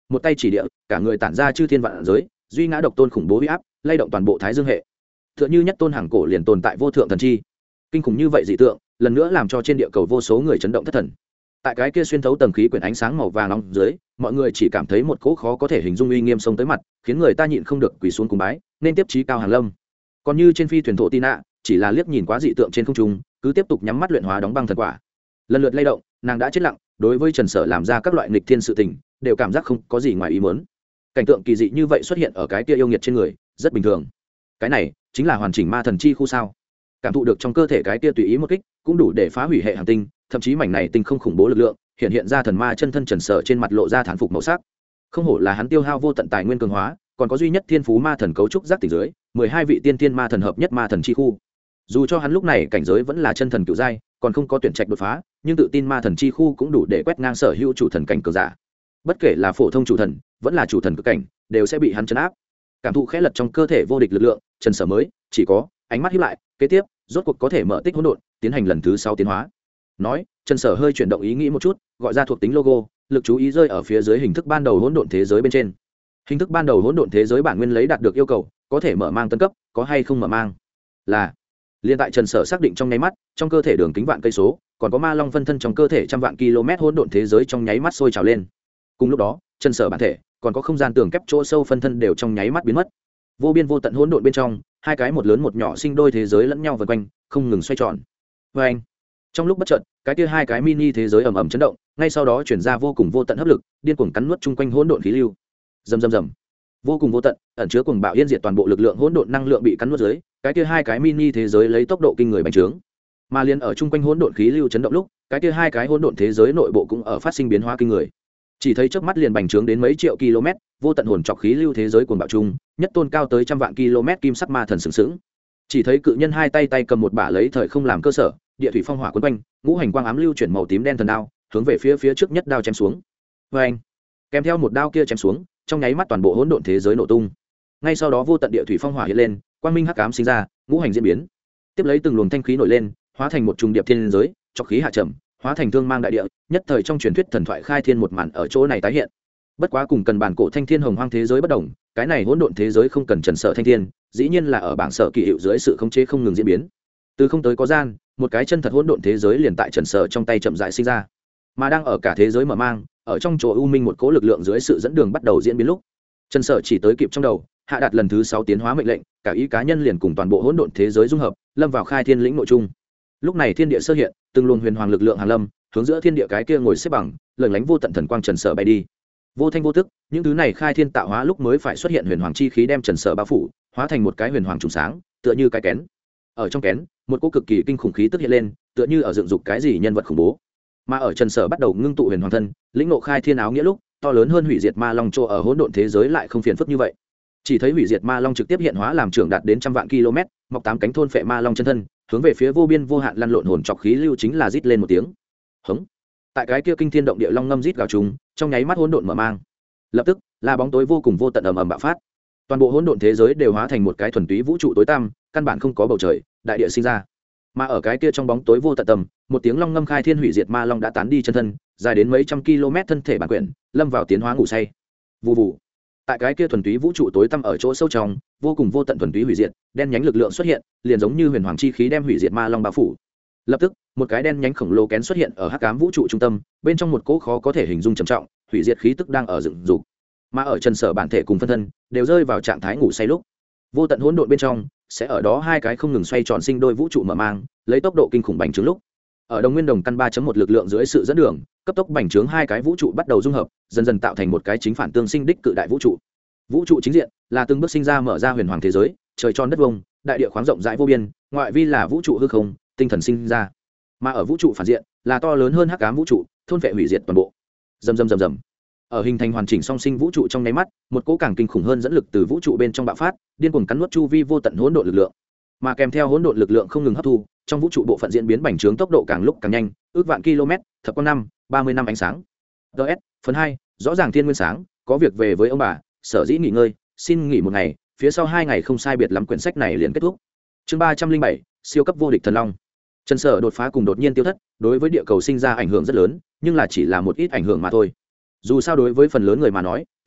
Speaker 1: một tay chỉ địa, cả người tản ra chư thiên vạn giới, duy ngã độc tôn khủng bố uy áp, lay động toàn bộ thái dương hệ. Tựa như nhất tôn hàng cổ liền tồn tại vô thượng thần chi. Kinh khủng như vậy dị tượng, lần nữa làm cho trên địa cầu vô số người chấn động thất thần. Tại cái kia xuyên thấu tầng khí quyển ánh sáng màu vàng nóng dưới, mọi người chỉ cảm thấy một cỗ khó có thể hình dung uy nghiêm xông tới mặt, khiến người ta nhịn không được quỳ xuống cung bái, nên tiếp chí cao hàng lâm. Còn như trên phi thuyền thổ Tina, chỉ là liếc nhìn quá dị tượng trên không trung, cứ tiếp tục nhắm mắt luyện hóa đóng băng thần quả. Lần lượt lay động, nàng đã chết lặng, đối với Trần Sở làm ra các loại nghịch thiên sự tình, đều cảm giác không có gì ngoài ý muốn. Cảnh tượng kỳ dị như vậy xuất hiện ở cái kia yêu nghiệt trên người, rất bình thường. Cái này chính là hoàn chỉnh ma thần chi khu sao? Cảm thụ được trong cơ thể cái kia tùy ý một kích, cũng đủ để phá hủy hệ hành tinh, thậm chí mảnh này tinh không khủng bố lực lượng, hiện ra thần ma chân thân Trần Sở trên mặt lộ ra thán phục màu sắc. Không hổ là hắn tiêu hao vô tận tài nguyên cường hóa, còn có duy nhất thiên phú ma thần cấu trúc giác tỉnh dưới, 12 vị tiên tiên ma thần hợp nhất ma thần chi khu. Dù cho hắn lúc này cảnh giới vẫn là chân thần cửu giai, còn không có tuyển trạch đột phá, nhưng tự tin ma thần chi khu cũng đủ để quét ngang sở hữu chủ thần cảnh cường giả. Bất kể là phổ thông chủ thần, vẫn là chủ thần cực cảnh, đều sẽ bị hắn trấn áp. Cảm thụ khẽ lật trong cơ thể vô địch lực lượng, Trần Sở mới chỉ có ánh mắt híp lại, kế tiếp, rốt cuộc có thể mở tích hỗn độn, tiến hành lần thứ 6 tiến hóa. Nói, Trần Sở hơi chuyển động ý nghĩ một chút, gọi ra thuộc tính logo, lực chú ý rơi ở phía dưới hình thức ban đầu hỗn độn thế giới bên trên. Hình thức ban đầu hỗn độn thế giới bản nguyên lấy đạt được yêu cầu, có thể mở mang tân cấp, có hay không mở mang? Là. Liên tại Trần Sở xác định trong nháy mắt, trong cơ thể đường kính vạn cây số, còn có ma long phân thân trong cơ thể trăm vạn km hỗn độn thế giới trong nháy mắt sôi trào lên. Cùng lúc đó, Trần Sở bản thể, còn có không gian tường kép chỗ sâu phân thân đều trong nháy mắt biến mất. Vô biên vô tận hỗn độn bên trong, hai cái một lớn một nhỏ sinh đôi thế giới lẫn nhau vần quanh, không ngừng xoay tròn. Và anh, trong lúc bất chợt, cái kia hai cái mini thế giới ầm ầm chấn động, ngay sau đó chuyển ra vô cùng vô tận hấp lực, điên cuồng cắn nuốt chung quanh hỗn độn khí lưu. Rầm rầm rầm. Vô cùng vô tận, ẩn chứa cuồng bạo yên diệt toàn bộ lực lượng hỗn độn năng lượng bị cắn nuốt dưới, cái kia hai cái mini thế giới lấy tốc độ kinh người bành trướng. Mà liền ở chung quanh hỗn độn khí lưu chấn động lúc, cái kia hai cái hỗn độn thế giới nội bộ cũng ở phát sinh biến hóa kinh người. Chỉ thấy chớp mắt liền bành trướng đến mấy triệu km, vô tận hồn trọc khí lưu thế giới cuồng bạo chung, nhất tôn cao tới trăm vạn km kim sắc ma thần sừng sững. Chỉ thấy cự nhân hai tay cầm một bả lấy thời không làm cơ sở, địa thủy phong hỏa quấn quanh, ngũ hành quang ám lưu chuyển màu tím đen thần đao, hướng về phía trước nhất đao chém xuống. Và anh, kèm theo một đao kia chém xuống, trong nháy mắt toàn bộ hỗn độn thế giới nổ tung. Ngay sau đó vô tận địa thủy phong hỏa hiện lên, quang minh hắc ám sinh ra, ngũ hành diễn biến. Tiếp lấy từng luồng thanh khí nổi lên, hóa thành một trùng điệp thiên giới, trọc khí hạ trầm, hóa thành thương mang đại địa, nhất thời trong truyền thuyết thần thoại khai thiên một màn ở chỗ này tái hiện. Bất quá cùng cần bản cổ thanh thiên hồng hoang thế giới bất đồng, cái này hỗn độn thế giới không cần Trần Sở thanh thiên, dĩ nhiên là ở bảng sở kỳ hiệu dưới sự khống chế không ngừng diễn biến. Từ không tới có gian, một cái chân thật hỗn độn thế giới liền tại Trần Sở trong tay chậm rãi sinh ra, mà đang ở cả thế giới mở mang, ở trong chỗ u minh một cỗ lực lượng dưới sự dẫn đường bắt đầu diễn biến lúc, Trần Sở chỉ tới kịp trong đầu, hạ đạt lần thứ 6 tiến hóa mệnh lệnh, cả ý cá nhân liền cùng toàn bộ hỗn độn thế giới dung hợp, lâm vào khai thiên lĩnh nội trung. Lúc này thiên địa sơ hiện, từng luồng huyền hoàng lực lượng hàng lâm, hướng giữa thiên địa cái kia ngồi xếp bằng, lẩn lánh vô tận thần quang Trần Sở bay đi. Vô thanh vô tức, những thứ này khai thiên tạo hóa lúc mới phải xuất hiện huyền hoàng chi khí đem Trần Sở bao phủ, hóa thành một cái huyền hoàng trùng sáng, tựa như cái kén. Ở trong kén, một cỗ cực kỳ kinh khủng khí tức hiện lên, tựa như ở dựng dục cái gì nhân vật khủng bố. Mà ở Trần Sở bắt đầu ngưng tụ huyền hoàng thân, lĩnh ngộ khai thiên áo nghĩa lúc, to lớn hơn hủy diệt ma long chỗ ở hỗn độn thế giới lại không phiền phức như vậy. Chỉ thấy hủy diệt ma long trực tiếp hiện hóa làm trưởng đạt đến trăm vạn km, mọc 8 cánh thôn phệ ma long chân thân, hướng về phía vô biên vô hạn lăn lộn hồn trọc khí lưu chính là rít lên một tiếng. Hống. Tại cái kia kinh thiên động địa long ngâm rít gào trùng, trong nháy mắt hỗn độn mở mang. Lập tức, là bóng tối vô cùng vô tận ầm ầm bạo phát. Toàn bộ hỗn độn thế giới đều hóa thành một cái thuần túy vũ trụ tối tăm, căn bản không có bầu trời, đại địa sinh ra. Mà ở cái kia trong bóng tối vô tận tầm, một tiếng long ngâm khai thiên hủy diệt ma long đã tán đi chân thân, dài đến mấy trăm km thân thể bản quyển, lâm vào tiến hóa ngủ say. Vù vù. Tại cái kia thuần túy vũ trụ tối tăm ở chỗ sâu trong, vô cùng vô tận thuần túy hủy diệt, đen nhánh lực lượng xuất hiện, liền giống như huyền hoàng chi khí đem hủy diệt ma long bao phủ. Lập tức, một cái đen nhánh khổng lồ kén xuất hiện ở hắc ám vũ trụ trung tâm, bên trong một cỗ khó có thể hình dung trầm trọng, hủy diệt khí tức đang ở dựng dục. Mà ở Trần Sở bản thể cùng phân thân đều rơi vào trạng thái ngủ say lúc, vô tận hỗn độn bên trong sẽ ở đó hai cái không ngừng xoay tròn sinh đôi vũ trụ mở mang, lấy tốc độ kinh khủng bành trướng lúc. Ở đồng nguyên đồng căn 3.1 lực lượng dưới sự dẫn đường, cấp tốc bành trướng hai cái vũ trụ bắt đầu dung hợp, dần dần tạo thành một cái chính phản tương sinh đích cự đại vũ trụ. Vũ trụ chính diện là từng bước sinh ra mở ra huyền hoàng thế giới, trời tròn đất vuông, đại địa khoáng rộng rãi vô biên, ngoại vi là vũ trụ hư không, tinh thần sinh ra. Mà ở vũ trụ phản diện là to lớn hơn hắc ám vũ trụ, thôn vệ hủy diệt toàn bộ. Rầm rầm rầm rầm. Ở hình thành hoàn chỉnh song sinh vũ trụ trong nháy mắt, một cỗ càng kinh khủng hơn dẫn lực từ vũ trụ bên trong bạo phát, điên cuồng cắn nuốt chu vi vô tận hỗn độn lực lượng. Mà kèm theo hỗn độn lực lượng không ngừng hấp thu, trong vũ trụ bộ phận diễn biến bành trướng tốc độ càng lúc càng nhanh, ước vạn km, thập quang năm, 30 năm ánh sáng. DS, phần 2, rõ ràng thiên nguyên sáng, có việc về với ông bà, sở dĩ nghỉ ngơi, xin nghỉ một ngày, phía sau 2 ngày không sai biệt lắm quyển sách này liền kết thúc. Chương 307, siêu cấp vô địch thần long. Trần Sở đột phá cùng đột nhiên tiêu thất, đối với địa cầu sinh ra ảnh hưởng rất lớn, nhưng là chỉ là một ít ảnh hưởng mà thôi. Dù sao đối với phần lớn người mà nói,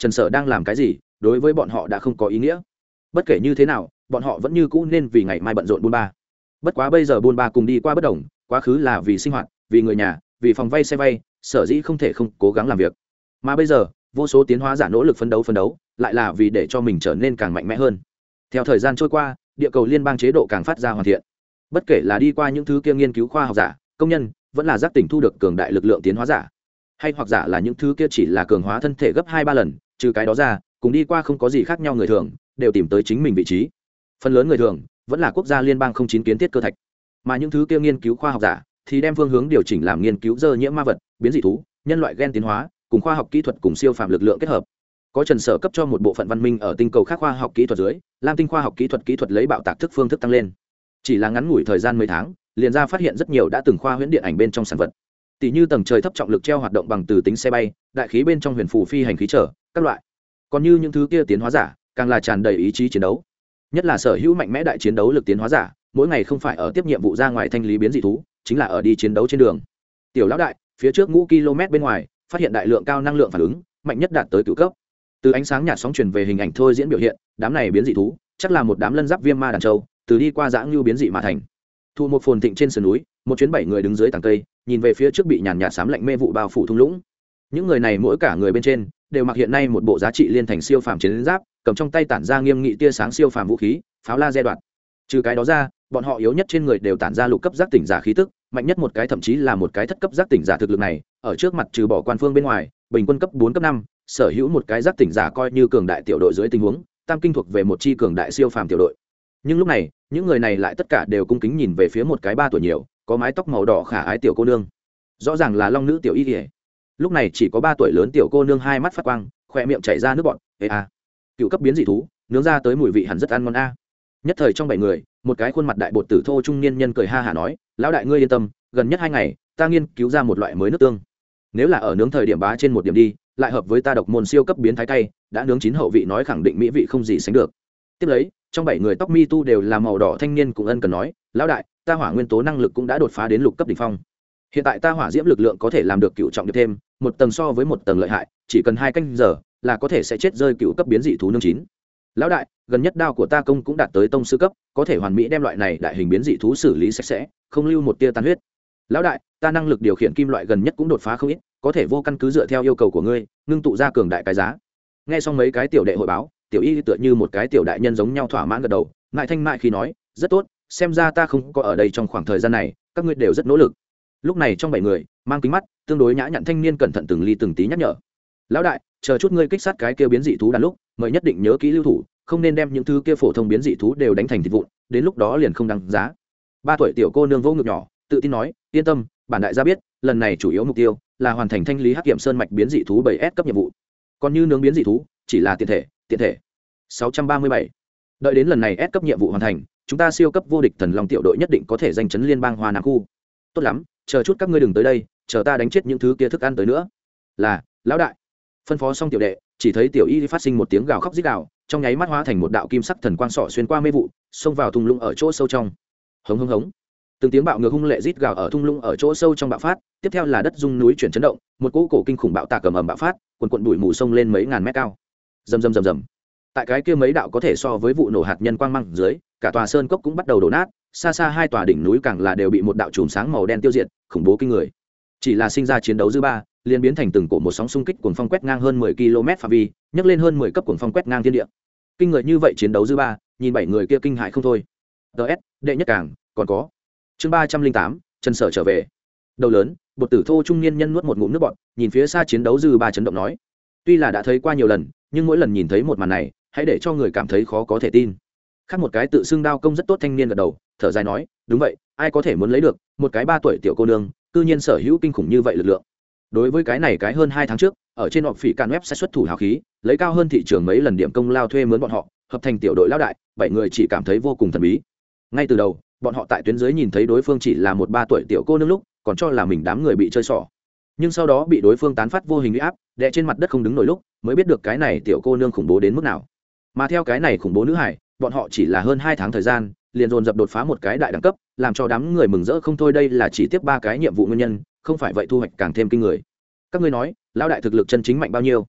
Speaker 1: Trần Sở đang làm cái gì đối với bọn họ đã không có ý nghĩa. Bất kể như thế nào bọn họ vẫn như cũ nên vì ngày mai bận rộn buôn ba. Bất quá bây giờ buôn ba cùng đi qua bất đồng, quá khứ là vì sinh hoạt, vì người nhà, vì phòng vay xe vay, sở dĩ không thể không cố gắng làm việc. Mà bây giờ vô số tiến hóa giả nỗ lực phấn đấu lại là vì để cho mình trở nên càng mạnh mẽ hơn. Theo thời gian trôi qua, địa cầu liên bang chế độ càng phát ra hoàn thiện. Bất kể là đi qua những thứ kia nghiên cứu khoa học giả, công nhân, vẫn là giác tỉnh thu được cường đại lực lượng tiến hóa giả, hay hoặc giả là những thứ kia chỉ là cường hóa thân thể gấp 2-3 lần, trừ cái đó ra cùng đi qua không có gì khác nhau, người thường đều tìm tới chính mình vị trí. Phần lớn người thường vẫn là quốc gia liên bang 09 kiến thiết cơ thạch, mà những thứ kia nghiên cứu khoa học giả thì đem phương hướng điều chỉnh làm nghiên cứu dơ nhiễm ma vật, biến dị thú, nhân loại gen tiến hóa cùng khoa học kỹ thuật cùng siêu phàm lực lượng kết hợp. Có Trần Sở cấp cho một bộ phận văn minh ở tinh cầu khác khoa học kỹ thuật dưới, lam tinh khoa học kỹ thuật lấy bạo tạc thức phương thức tăng lên. Chỉ là ngắn ngủi thời gian mấy tháng, liền ra phát hiện rất nhiều đã từng khoa huyễn điện ảnh bên trong sản vật, tỷ như tầng trời thấp trọng lực treo hoạt động bằng từ tính xe bay, đại khí bên trong huyền phù phi hành khí trở các loại. Còn như những thứ kia tiến hóa giả càng là tràn đầy ý chí chiến đấu, nhất là sở hữu mạnh mẽ đại chiến đấu lực tiến hóa giả, mỗi ngày không phải ở tiếp nhiệm vụ ra ngoài thanh lý biến dị thú, chính là ở đi chiến đấu trên đường. Tiểu lão đại, phía trước ngũ km bên ngoài phát hiện đại lượng cao năng lượng phản ứng, mạnh nhất đạt tới cửu cấp. Từ ánh sáng nhạt sóng truyền về hình ảnh thôi diễn biểu hiện, đám này biến dị thú chắc là một đám lân giáp viêm ma đàn châu, từ đi qua dã ngưu biến dị mà thành. Thu một phồn thịnh trên sườn núi, một chuyến 7 người đứng dưới tầng cây, nhìn về phía trước bị nhàn nhạt xám lạnh mê vụ bao phủ thung lũng. Những người này mỗi cả người bên trên đều mặc hiện nay một bộ giá trị liên thành siêu phàm chiến giáp, cầm trong tay tản ra nghiêm nghị tia sáng siêu phàm vũ khí, pháo laser đoạt. Trừ cái đó ra, bọn họ yếu nhất trên người đều tản ra lục cấp giác tỉnh giả khí tức, mạnh nhất một cái thậm chí là một cái thất cấp giác tỉnh giả thực lực này, ở trước mặt trừ bỏ quan phương bên ngoài, bình quân cấp 4 cấp 5, sở hữu một cái giác tỉnh giả coi như cường đại tiểu đội dưới tình huống, tam kinh thuộc về một chi cường đại siêu phàm tiểu đội. Nhưng lúc này, những người này lại tất cả đều cung kính nhìn về phía một cái 3 tuổi nhiều, có mái tóc màu đỏ khả ái tiểu cô nương. Rõ ràng là long nữ tiểu y liễu. Lúc này chỉ có 3 tuổi lớn tiểu cô nương hai mắt phát quang, khóe miệng chảy ra nước bọt. Ê a, cựu cấp biến dị thú, nướng ra tới mùi vị hẳn rất ăn ngon a. Nhất thời trong 7 người, một cái khuôn mặt đại bột tử thô trung niên nhân cười ha hả nói, lão đại ngươi yên tâm, gần nhất 2 ngày, ta nghiên cứu ra một loại mới nước tương. Nếu là ở nướng thời điểm bá trên một điểm đi, lại hợp với ta độc môn siêu cấp biến thái cay, đã nướng chín hậu vị nói khẳng định mỹ vị không gì sánh được. Tiếp lấy, trong 7 người tóc mi tu đều là màu đỏ thanh niên cũng ân cần nói, lão đại, ta hỏa nguyên tố năng lực cũng đã đột phá đến lục cấp đỉnh phong. Hiện tại ta hỏa diễm lực lượng có thể làm được cựu trọng được thêm, một tầng so với một tầng lợi hại, chỉ cần 2 canh giờ là có thể sẽ chết rơi cựu cấp biến dị thú nương chín. Lão đại, gần nhất đao của ta công cũng đạt tới tông sư cấp, có thể hoàn mỹ đem loại này đại hình biến dị thú xử lý sạch sẽ, không lưu một tia tan huyết. Lão đại, ta năng lực điều khiển kim loại gần nhất cũng đột phá không ít, có thể vô căn cứ dựa theo yêu cầu của ngươi, ngưng tụ ra cường đại cái giá. Nghe xong mấy cái tiểu đệ hội báo, tiểu y tựa như một cái tiểu đại nhân giống nhau thỏa mãn gật đầu, ngại thanh mại khi nói, rất tốt, xem ra ta không có ở đây trong khoảng thời gian này, các ngươi đều rất nỗ lực. Lúc này trong 7 người, mang kính mắt, tương đối nhã nhặn thanh niên cẩn thận từng ly từng tí nhắc nhở. Lão đại, chờ chút ngươi kích sát cái kia biến dị thú đàn lúc, mời nhất định nhớ kỹ lưu thủ, không nên đem những thứ kia phổ thông biến dị thú đều đánh thành thịt vụn, đến lúc đó liền không đáng giá. 3 tuổi tiểu cô nương vô ngực nhỏ, tự tin nói, yên tâm, bản đại gia biết, lần này chủ yếu mục tiêu là hoàn thành thanh lý hắc kiểm sơn mạch biến dị thú 7S cấp nhiệm vụ. Còn như nướng biến dị thú, chỉ là tiện thể. 637. Đợi đến lần này S cấp nhiệm vụ hoàn thành, chúng ta siêu cấp vô địch thần long tiểu đội nhất định có thể giành chấn liên bang Hoa Nam khu. Tốt lắm, chờ chút các ngươi đừng tới đây, chờ ta đánh chết những thứ kia thức ăn tới nữa. Là, lão đại. Phân phó xong tiểu đệ, chỉ thấy tiểu y phát sinh một tiếng gào khóc rít gào, trong nháy mắt hóa thành một đạo kim sắc thần quang sọ xuyên qua mê vụ, xông vào thung lũng ở chỗ sâu trong. Hống hống hống. Từng tiếng bạo ngược hung lệ rít gào ở thung lũng ở chỗ sâu trong bạo phát, tiếp theo là đất rung núi chuyển chấn động, một cỗ cổ kinh khủng bạo tạc ầm ầm bạo phát, cuồn bụi mù sông lên mấy ngàn mét cao. Rầm rầm rầm rầm. Tại cái kia mấy đạo có thể so với vụ nổ hạt nhân quang mang dưới, cả tòa sơn cốc cũng bắt đầu đổ nát, xa xa 2 tòa đỉnh núi càng là đều bị một đạo chùm sáng màu đen tiêu diệt, khủng bố kinh người. Chỉ là sinh ra chiến đấu dư ba, liền biến thành từng cổ một sóng xung kích cuồng phong quét ngang hơn 10 km phạm vi, nhấc lên hơn 10 cấp cuồng phong quét ngang thiên địa. Kinh người như vậy chiến đấu dư ba, nhìn 7 người kia kinh hãi không thôi. DS, đệ nhất càng, còn có. Chương 308, Trần Sở trở về. Đầu lớn, bột tử thô trung niên nhân nuốt một ngụm nước bọt, nhìn phía xa chiến đấu dư ba chấn động nói: "Tuy là đã thấy qua nhiều lần, nhưng mỗi lần nhìn thấy một màn này, hãy để cho người cảm thấy khó có thể tin." Khác một cái tự xưng đao công rất tốt thanh niên gật đầu, thở dài nói: "Đúng vậy, ai có thể muốn lấy được một cái 3 tuổi tiểu cô nương, cư nhiên sở hữu kinh khủng như vậy lực lượng." Đối với cái này cái hơn 2 tháng trước, ở trên họp phỉ càn web sẽ xuất thủ hào khí, lấy cao hơn thị trường mấy lần điểm công lao thuê mướn bọn họ, hợp thành tiểu đội lão đại, 7 người chỉ cảm thấy vô cùng thần bí. Ngay từ đầu, bọn họ tại tuyến dưới nhìn thấy đối phương chỉ là một 3 tuổi tiểu cô nương lúc, còn cho là mình đám người bị chơi xỏ. Nhưng sau đó bị đối phương tán phát vô hình uy áp, đè trên mặt đất không đứng nổi lúc, mới biết được cái này tiểu cô nương khủng bố đến mức nào. Mà theo cái này khủng bố nữ hải, bọn họ chỉ là hơn 2 tháng thời gian, liền dồn dập đột phá một cái đại đẳng cấp, làm cho đám người mừng rỡ không thôi. Đây là chỉ tiếp 3 cái nhiệm vụ nguyên nhân, không phải vậy thu hoạch càng thêm kinh người. Các ngươi nói, lão đại thực lực chân chính mạnh bao nhiêu?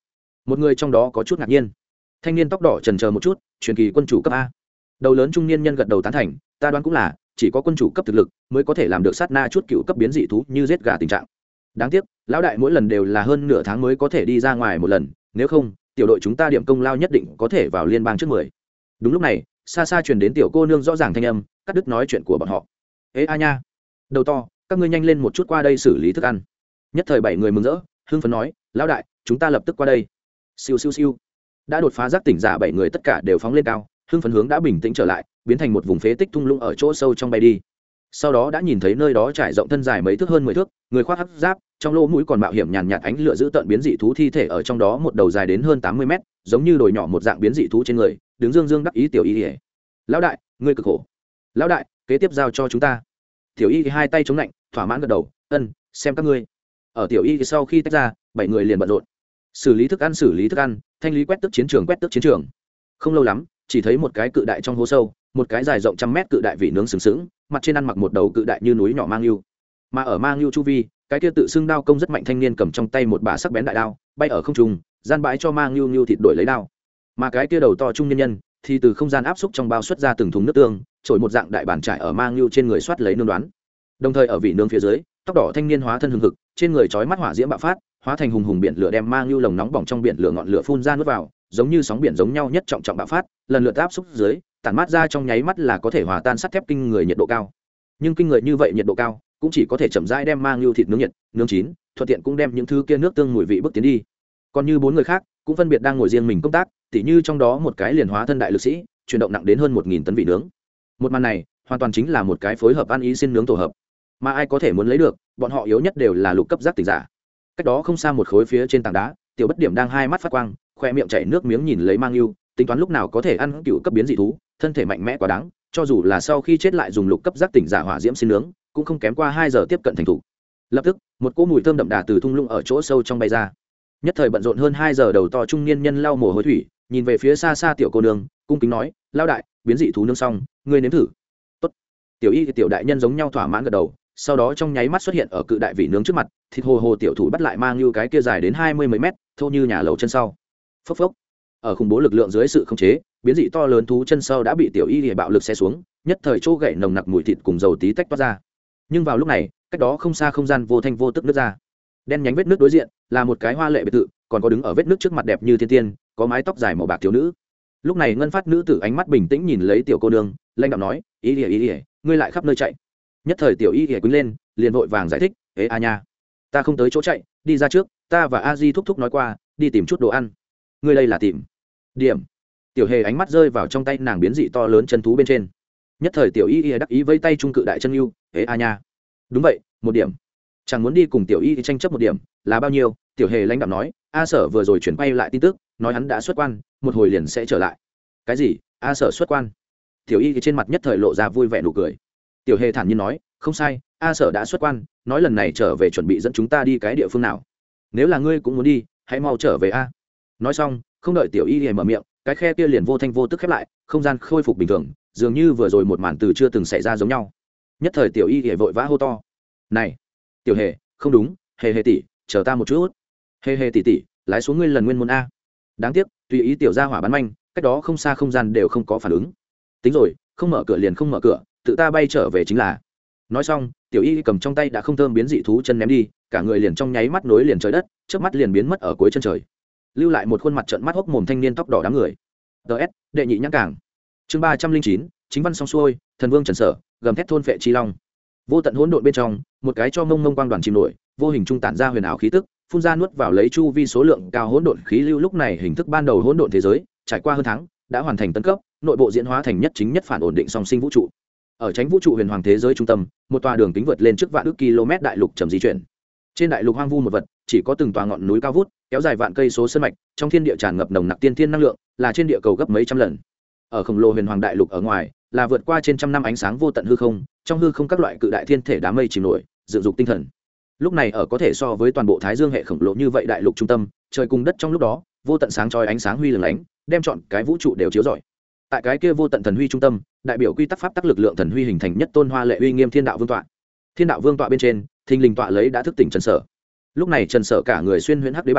Speaker 1: một người trong đó có chút ngạc nhiên. Thanh niên tóc đỏ chần chờ một chút, truyền kỳ quân chủ cấp a. Đầu lớn trung niên nhân gật đầu tán thành, ta đoán cũng là chỉ có quân chủ cấp thực lực mới có thể làm được sát na chút cựu cấp biến dị thú như giết gà tình trạng. Đáng tiếc lão đại mỗi lần đều là hơn nửa tháng mới có thể đi ra ngoài một lần, nếu không tiểu đội chúng ta điểm công lao nhất định có thể vào liên bang trước 10. Đúng lúc này xa xa truyền đến tiểu cô nương rõ ràng thanh âm cắt đứt nói chuyện của bọn họ. Ê a nha, đầu to, các ngươi nhanh lên một chút qua đây xử lý thức ăn. Nhất thời 7 người mừng rỡ hưng phấn nói, lão đại chúng ta lập tức qua đây. Siêu siêu siêu, đã đột phá giác tỉnh giả 7 người tất cả đều phóng lên cao, hưng phấn hướng đã bình tĩnh trở lại, biến thành một vùng phế tích thung lũng ở chỗ sâu trong bay đi. Sau đó đã nhìn thấy nơi đó trải rộng thân dài mấy thước hơn 10 thước, người khoác hắc giáp, trong lỗ mũi còn mạo hiểm nhàn nhạt ánh lửa giữ tận biến dị thú thi thể ở trong đó, một đầu dài đến hơn 80 mét, giống như đồi nhỏ một dạng biến dị thú trên người, đứng dương dương đắc ý tiểu y. Lão đại, ngươi cực khổ. Lão đại, kế tiếp giao cho chúng ta. Tiểu y hai tay chống lạnh, thỏa mãn gật đầu, ân, xem các ngươi. Ở tiểu y sau khi tách ra, 7 người liền bận rộn. Xử lý thức ăn, thanh lý quét tước chiến trường. Không lâu lắm, chỉ thấy một cái cự đại trong hố sâu, một cái dài rộng 100 mét cự đại vị nướng sừng sững, mặt trên ăn mặc một đầu cự đại như núi nhỏ mang lưu. Mà ở mang lưu chu vi, cái kia tự xưng đao công rất mạnh thanh niên cầm trong tay một bả sắc bén đại đao, bay ở không trung, gian bãi cho mang lưu thịt đổi lấy đao. Mà cái kia đầu to trung nhân nhân thì từ không gian áp xúc trong bao xuất ra từng thùng nước tương, trội một dạng đại bản trải ở mang lưu trên người soát lấy nương đoán. Đồng thời ở vị nướng phía dưới, tóc đỏ thanh niên hóa thân hừng hực, trên người chói mắt hỏa diễm bạo phát, hóa thành hùng hùng biển lửa đem mang lưu lồng nóng bỏng trong biển lửa ngọn lửa phun ra nuốt vào, giống như sóng biển giống nhau nhất trọng trọng bạo phát, lần lượt áp xúc dưới, tản mát ra trong nháy mắt là có thể hòa tan sắt thép kinh người nhiệt độ cao. Nhưng kinh người như vậy nhiệt độ cao, cũng chỉ có thể chậm rãi đem mang lưu thịt nướng nhiệt, nướng chín, thuận tiện cũng đem những thứ kia nước tương mùi vị bước tiến đi. Còn như 4 người khác, cũng phân biệt đang ngồi riêng mình công tác, tỉ như trong đó một cái liền hóa thân đại lực sĩ, chuyển động nặng đến hơn 1000 tấn vị nướng. Một màn này, hoàn toàn chính là một cái phối hợp ăn ý xin nướng tổ hợp. Mà ai có thể muốn lấy được, bọn họ yếu nhất đều là lục cấp giác tỉnh giả. Cách đó không xa một khối phía trên tảng đá, tiểu bất điểm đang hai mắt phát quang, khoe miệng chảy nước miếng nhìn lấy mang lưu, tính toán lúc nào có thể ăn cựu cấp biến dị thú, thân thể mạnh mẽ quá đáng, cho dù là sau khi chết lại dùng lục cấp giác tỉnh giả hỏa diễm xin nướng, cũng không kém qua 2 giờ tiếp cận thành thủ. Lập tức, một cỗ mùi thơm đậm đà từ thung lũng ở chỗ sâu trong bay ra. Nhất thời bận rộn hơn 2 giờ đầu to trung niên nhân lau mồ hôi thủy, nhìn về phía xa xa tiểu cô nương, cung kính nói, lao đại, biến dị thú nướng xong, ngươi nếm thử. Tốt. Tiểu y tiểu đại nhân giống nhau thỏa mãn gật đầu, sau đó trong nháy mắt xuất hiện ở cự đại vị nướng trước mặt, thịt hồ hồ tiểu thủ bắt lại mang lưu cái kia dài đến 20 mấy mét, thô như nhà lầu chân sau. Phốc phốc. Ở khủng bố lực lượng dưới sự khống chế, biến dị to lớn thú chân sau đã bị tiểu y lìa bạo lực xé xuống, nhất thời chỗ gậy nồng nặc mùi thịt cùng dầu tí tách toát ra. Nhưng vào lúc này, cách đó không xa không gian vô thanh vô tức nứt ra. Đen nhánh vết nước đối diện là một cái hoa lệ biệt thự, còn có đứng ở vết nước trước mặt đẹp như thiên tiên, có mái tóc dài màu bạc thiếu nữ. Lúc này ngân phát nữ tử ánh mắt bình tĩnh nhìn lấy tiểu cô nương, lanh đạm nói, y lìa, ngươi lại khắp nơi chạy. Nhất thời tiểu y lìa quýnh lên, liền vội vàng giải thích, ế a nha, ta không tới chỗ chạy, đi ra trước, ta và a di thúc thúc nói qua, đi tìm chút đồ ăn. Ngươi đây là tìm điểm. Tiểu hề ánh mắt rơi vào trong tay nàng biến dị to lớn chân thú bên trên. Nhất thời tiểu y đắc ý vây tay trung cự đại chân yêu, ế a nha, đúng vậy, 1 điểm. Chẳng muốn đi cùng tiểu y tranh chấp 1 điểm là bao nhiêu. Tiểu hề lãnh đạm nói, a sở vừa rồi chuyển quay lại tin tức, nói hắn đã xuất quan, một hồi liền sẽ trở lại. Cái gì? A sở xuất quan? Tiểu y trên mặt nhất thời lộ ra vui vẻ nụ cười. Tiểu hề thản nhiên nói, không sai, a sở đã xuất quan, nói lần này trở về chuẩn bị dẫn chúng ta đi cái địa phương nào. Nếu là ngươi cũng muốn đi, hãy mau trở về a. Nói xong, không đợi tiểu y mở miệng, cái khe kia liền vô thanh vô tức khép lại, không gian khôi phục bình thường, dường như vừa rồi một màn từ chưa từng xảy ra giống nhau. Nhất thời tiểu y vội vã hô to, này tiểu hề, không đúng, hề hề tỷ, chờ ta một chút. Hề hề tỷ tỷ, lái xuống ngươi lần nguyên môn a. Đáng tiếc, tùy ý tiểu gia hỏa bán manh, cách đó không xa không gian đều không có phản ứng. Tính rồi, không mở cửa liền không mở cửa, tự ta bay trở về chính là. Nói xong, tiểu y cầm trong tay đã không thơm biến dị thú chân ném đi, cả người liền trong nháy mắt nối liền trời đất, trước mắt liền biến mất ở cuối chân trời, lưu lại một khuôn mặt trợn mắt hốc mồm thanh niên tóc đỏ đám người. DS, đệ nhị nhãn cảng. Chương 309, chính văn xong xuôi, thần vương Trần Sở, gầm thét thôn phệ chi long. Vô tận hỗn độn bên trong, một cái cho mông mông quang đoàn chìm nổi, vô hình trung tản ra huyền ảo khí tức, phun ra nuốt vào lấy chu vi số lượng cao hỗn độn khí lưu. Lúc này hình thức ban đầu hỗn độn thế giới, trải qua hơn tháng, đã hoàn thành tấn cấp, nội bộ diễn hóa thành nhất chính nhất phản ổn định song sinh vũ trụ. Ở tránh vũ trụ huyền hoàng thế giới trung tâm, một tòa đường kính vượt lên trước vạn ước km đại lục trầm di chuyển. Trên đại lục hoang vu một vật, chỉ có từng tòa ngọn núi cao vút, kéo dài vạn cây số sơn mạch, trong thiên địa tràn ngập nồng nặc tiên thiên năng lượng, là trên địa cầu gấp mấy trăm lần. Ở khổng lồ huyền hoàng đại lục ở ngoài, là vượt qua trên trăm năm ánh sáng vô tận hư không, trong hư không các loại cự đại thiên thể đám mây chìm nổi, dựng dục tinh thần. Lúc này ở có thể so với toàn bộ Thái Dương hệ khổng lồ như vậy đại lục trung tâm, trời cùng đất trong lúc đó, vô tận sáng chói ánh sáng huy lừng lánh, đem chọn cái vũ trụ đều chiếu rọi. Tại cái kia vô tận thần huy trung tâm, đại biểu quy tắc pháp tắc lực lượng thần huy hình thành nhất tôn hoa lệ uy nghiêm thiên đạo vương tọa. Thiên đạo vương tọa bên trên, thình lình tọa lấy đã thức tỉnh Trần Sở. Lúc này Trần Sở cả người xuyên huyễn hắc đế bảo,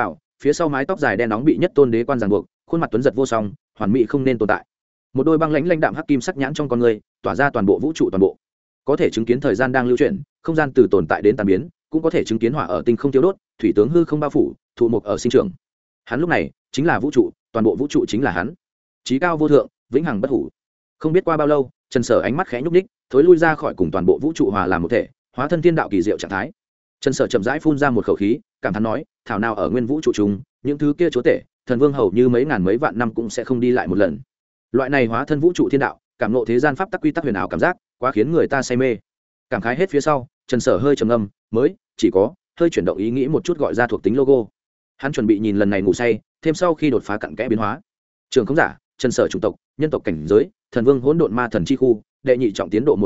Speaker 1: phía sau mái tóc dài đen nóng bị nhất tôn đế quan ràng buộc, khuôn mặt tuấn giật vô song, hoàn mỹ không nên tồn tại. Một đôi băng lãnh lãnh đạm hắc kim sắc nhãn trong con người, tỏa ra toàn bộ vũ trụ toàn bộ. Có thể chứng kiến thời gian đang lưu chuyển, không gian từ tồn tại đến tàn biến, cũng có thể chứng kiến hỏa ở tinh không tiêu đốt, thủy tướng hư không bao phủ, thụ mục ở sinh trưởng. Hắn lúc này chính là vũ trụ, toàn bộ vũ trụ chính là hắn. Chí cao vô thượng, vĩnh hằng bất hủ. Không biết qua bao lâu, Trần Sở ánh mắt khẽ nhúc nhích, thối lui ra khỏi cùng toàn bộ vũ trụ hòa làm một thể, hóa thân thiên đạo kỳ diệu trạng thái. Trần Sở chậm rãi phun ra một khẩu khí, cảm thán nói, thảo nào ở nguyên vũ trụ chúng, những thứ kia chúa tể, thần vương hầu như mấy ngàn mấy vạn năm cũng sẽ không đi lại một lần. Loại này hóa thân vũ trụ thiên đạo, cảm ngộ thế gian pháp tắc quy tắc huyền ảo cảm giác, quá khiến người ta say mê. Cảm khái hết phía sau, Trần Sở hơi trầm ngâm, mới chỉ có hơi chuyển động ý nghĩ một chút gọi ra thuộc tính logo. Hắn chuẩn bị nhìn lần này ngủ say, thêm sau khi đột phá cặn kẽ biến hóa. Trường không giả, Trần Sở chủng tộc, nhân tộc cảnh giới, thần vương hỗn độn ma thần chi khu, đệ nhị trọng tiến độ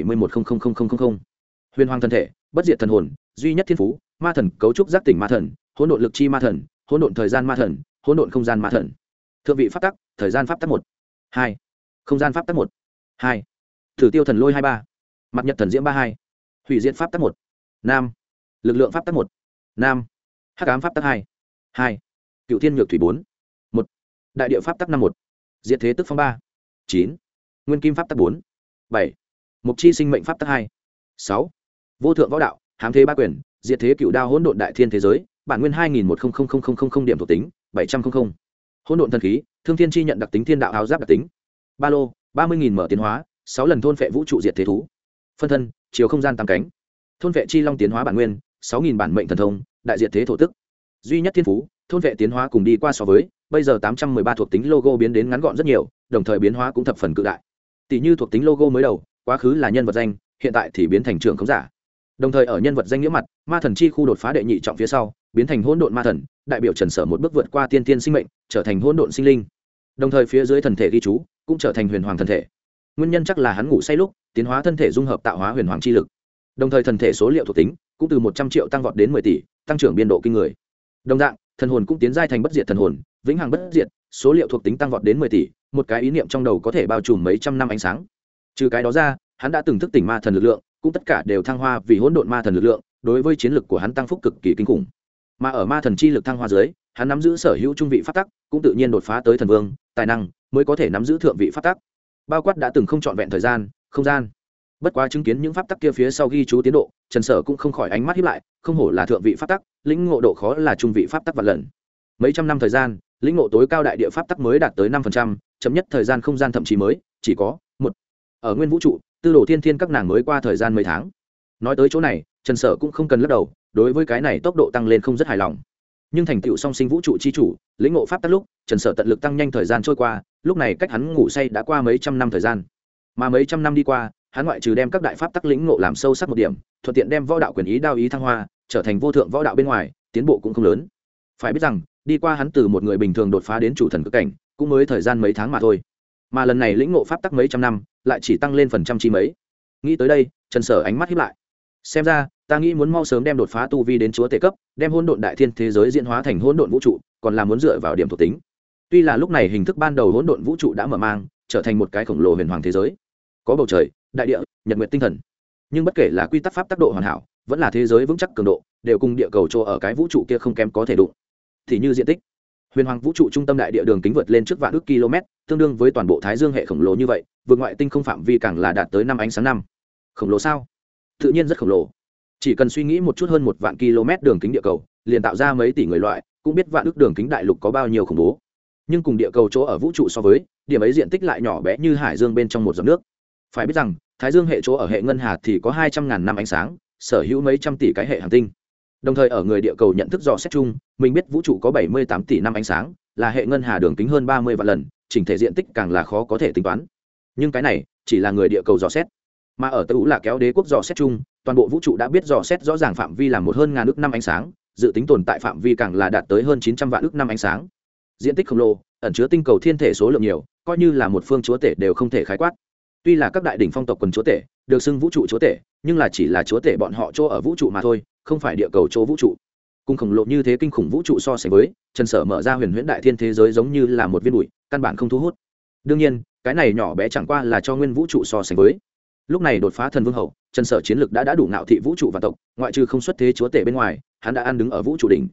Speaker 1: 171.00000. Huyền hoàng thân thể, bất diệt thần hồn, duy nhất thiên phú, ma thần cấu trúc giác tỉnh ma thần, hỗn độn lực chi ma thần, hỗn độn thời gian ma thần, hỗn độn không gian ma thần. Thượng vị pháp tắc, thời gian pháp tắc 1, 2, không gian pháp tắc 1, 2, thử tiêu thần lôi 23, mặt nhật thần diễm 32, hủy diệt pháp tắc 1, nam, lực lượng pháp tắc 1, nam, hắc ám pháp tắc 2, 2, cựu thiên nhược thủy 4, 1, đại địa pháp tắc 51, diệt thế tức phong 3, 9, nguyên kim pháp tắc 4, 7, mục chi sinh mệnh pháp tắc 2, 6, vô thượng võ đạo, hám thế ba quyền, diệt thế cựu đao hỗn độn đại thiên thế giới, bản nguyên 20100000 điểm thuộc tính 700. Hỗn độn thần khí, thương thiên chi nhận đặc tính thiên đạo áo giáp đặc tính. Ba lô 30.000 mở tiến hóa, 6 lần thôn phệ vũ trụ diệt thế thú. Phân thân, chiều không gian tam cánh. Thôn vệ chi long tiến hóa bản nguyên, 6.000 bản mệnh thần thông, đại diệt thế thổ tức. Duy nhất thiên phú, thôn vệ tiến hóa cùng đi qua so với, bây giờ 813 thuộc tính logo biến đến ngắn gọn rất nhiều, đồng thời biến hóa cũng thập phần cự đại. Tỷ như thuộc tính logo mới đầu, quá khứ là nhân vật danh, hiện tại thì biến thành trưởng khống giả. Đồng thời ở nhân vật danh nghĩa mặt, ma thần chi khu đột phá đệ nhị trọng phía sau, biến thành hỗn độn ma thần, đại biểu Trần Sở một bước vượt qua tiên tiên sinh mệnh, trở thành hỗn độn sinh linh. Đồng thời phía dưới thần thể ghi chú, cũng trở thành huyền hoàng thần thể. Nguyên nhân chắc là hắn ngủ say lúc, tiến hóa thân thể dung hợp tạo hóa huyền hoàng chi lực. Đồng thời thần thể số liệu thuộc tính cũng từ 100 triệu tăng vọt đến 10 tỷ, tăng trưởng biên độ kinh người. Đồng dạng, thần hồn cũng tiến giai thành bất diệt thần hồn, vĩnh hằng bất diệt, số liệu thuộc tính tăng vọt đến 10 tỷ, một cái ý niệm trong đầu có thể bao trùm mấy trăm năm ánh sáng. Trừ cái đó ra, hắn đã từng thức tỉnh ma thần lực lượng, cũng tất cả đều thăng hoa vì hỗn độn ma thần lực lượng, đối với chiến lực của hắn tăng phúc cực kỳ kinh khủng. Mà ở ma thần chi lực thăng hoa dưới, hắn nắm giữ sở hữu trung vị pháp tắc, cũng tự nhiên đột phá tới thần vương, tài năng mới có thể nắm giữ thượng vị pháp tắc. Bao quát đã từng không trọn vẹn thời gian, không gian. Bất quá chứng kiến những pháp tắc kia phía sau ghi chú tiến độ, Trần Sở cũng không khỏi ánh mắt híp lại, không hổ là thượng vị pháp tắc, lĩnh ngộ độ khó là trung vị pháp tắc vạn lần. Mấy trăm năm thời gian, lĩnh ngộ tối cao đại địa pháp tắc mới đạt tới 5%, chậm nhất thời gian không gian thậm chí mới chỉ có một. Ở nguyên vũ trụ, tư đồ thiên thiên các nàng mới qua thời gian mấy tháng. Nói tới chỗ này, Trần Sở cũng không cần lắc đầu, đối với cái này tốc độ tăng lên không rất hài lòng. Nhưng thành tựu song sinh vũ trụ chi chủ, lĩnh ngộ pháp tắc lúc, Trần Sở tận lực tăng nhanh thời gian trôi qua, lúc này cách hắn ngủ say đã qua mấy trăm năm thời gian. Mà mấy trăm năm đi qua, hắn ngoại trừ đem các đại pháp tắc lĩnh ngộ làm sâu sắc một điểm, thuận tiện đem võ đạo quyền ý đao ý thăng hoa, trở thành vô thượng võ đạo bên ngoài, tiến bộ cũng không lớn. Phải biết rằng, đi qua hắn từ một người bình thường đột phá đến chủ thần cực cảnh, cũng mới thời gian mấy tháng mà thôi. Mà lần này lĩnh ngộ pháp tắc mấy trăm năm, lại chỉ tăng lên phần trăm chi mấy. Nghĩ tới đây, Trần Sở ánh mắt híp lại. Xem ra, ta nghĩ muốn mau sớm đem đột phá tu vi đến chúa tể cấp, đem hỗn độn đại thiên thế giới diễn hóa thành hỗn độn vũ trụ, còn là muốn dựa vào điểm thuộc tính. Tuy là lúc này hình thức ban đầu hỗn độn vũ trụ đã mở mang, trở thành một cái khổng lồ huyền hoàng thế giới, có bầu trời, đại địa, nhật nguyệt tinh thần, nhưng bất kể là quy tắc pháp tác độ hoàn hảo, vẫn là thế giới vững chắc cường độ, đều cùng địa cầu chỗ ở cái vũ trụ kia không kém có thể đụng. Thì như diện tích, huyền hoàng vũ trụ trung tâm đại địa đường kính vượt lên trước vạn ước km, tương đương với toàn bộ thái dương hệ khổng lồ như vậy, vượt ngoại tinh không phạm vi càng là đạt tới 5 ánh sáng năm. Khổng lồ sao? Tự nhiên rất khổng lồ. Chỉ cần suy nghĩ một chút, hơn 1 vạn km đường kính địa cầu, liền tạo ra mấy tỷ người loại, cũng biết vạn ước đường kính đại lục có bao nhiêu khủng bố. Nhưng cùng địa cầu chỗ ở vũ trụ so với, điểm ấy diện tích lại nhỏ bé như hải dương bên trong một giọt nước. Phải biết rằng, thái dương hệ chỗ ở hệ ngân hà thì có 200.000 năm ánh sáng, sở hữu mấy trăm tỷ cái hệ hành tinh. Đồng thời ở người địa cầu nhận thức dò xét chung, mình biết vũ trụ có 78 tỷ năm ánh sáng, là hệ ngân hà đường kính hơn 30 vạn lần, chỉnh thể diện tích càng là khó có thể tính toán. Nhưng cái này chỉ là người địa cầu dò xét, mà ở Tứ là kéo đế quốc dò xét chung, toàn bộ vũ trụ đã biết dò xét rõ ràng phạm vi là một hơn ngàn ước năm ánh sáng, dự tính tồn tại phạm vi càng là đạt tới hơn 900 vạn ước năm ánh sáng. Diện tích khổng lồ, ẩn chứa tinh cầu thiên thể số lượng nhiều, coi như là một phương chúa tể đều không thể khái quát. Tuy là các đại đỉnh phong tộc quần chúa tể được xưng vũ trụ chúa tể, nhưng là chỉ là chúa tể bọn họ chỗ ở vũ trụ mà thôi, không phải địa cầu chỗ vũ trụ. Cùng khổng lồ như thế kinh khủng vũ trụ so sánh với, Trần Sở mở ra huyền huyễn đại thiên thế giới giống như là một viên bụi, căn bản không thu hút. Đương nhiên, cái này nhỏ bé chẳng qua là cho nguyên vũ trụ so sánh với. Lúc này đột phá thần vương hậu, Trần Sở chiến lực đã đủ ngạo thị vũ trụ và tộc, ngoại trừ không xuất thế chúa tể bên ngoài, hắn đã ăn đứng ở vũ trụ đỉnh.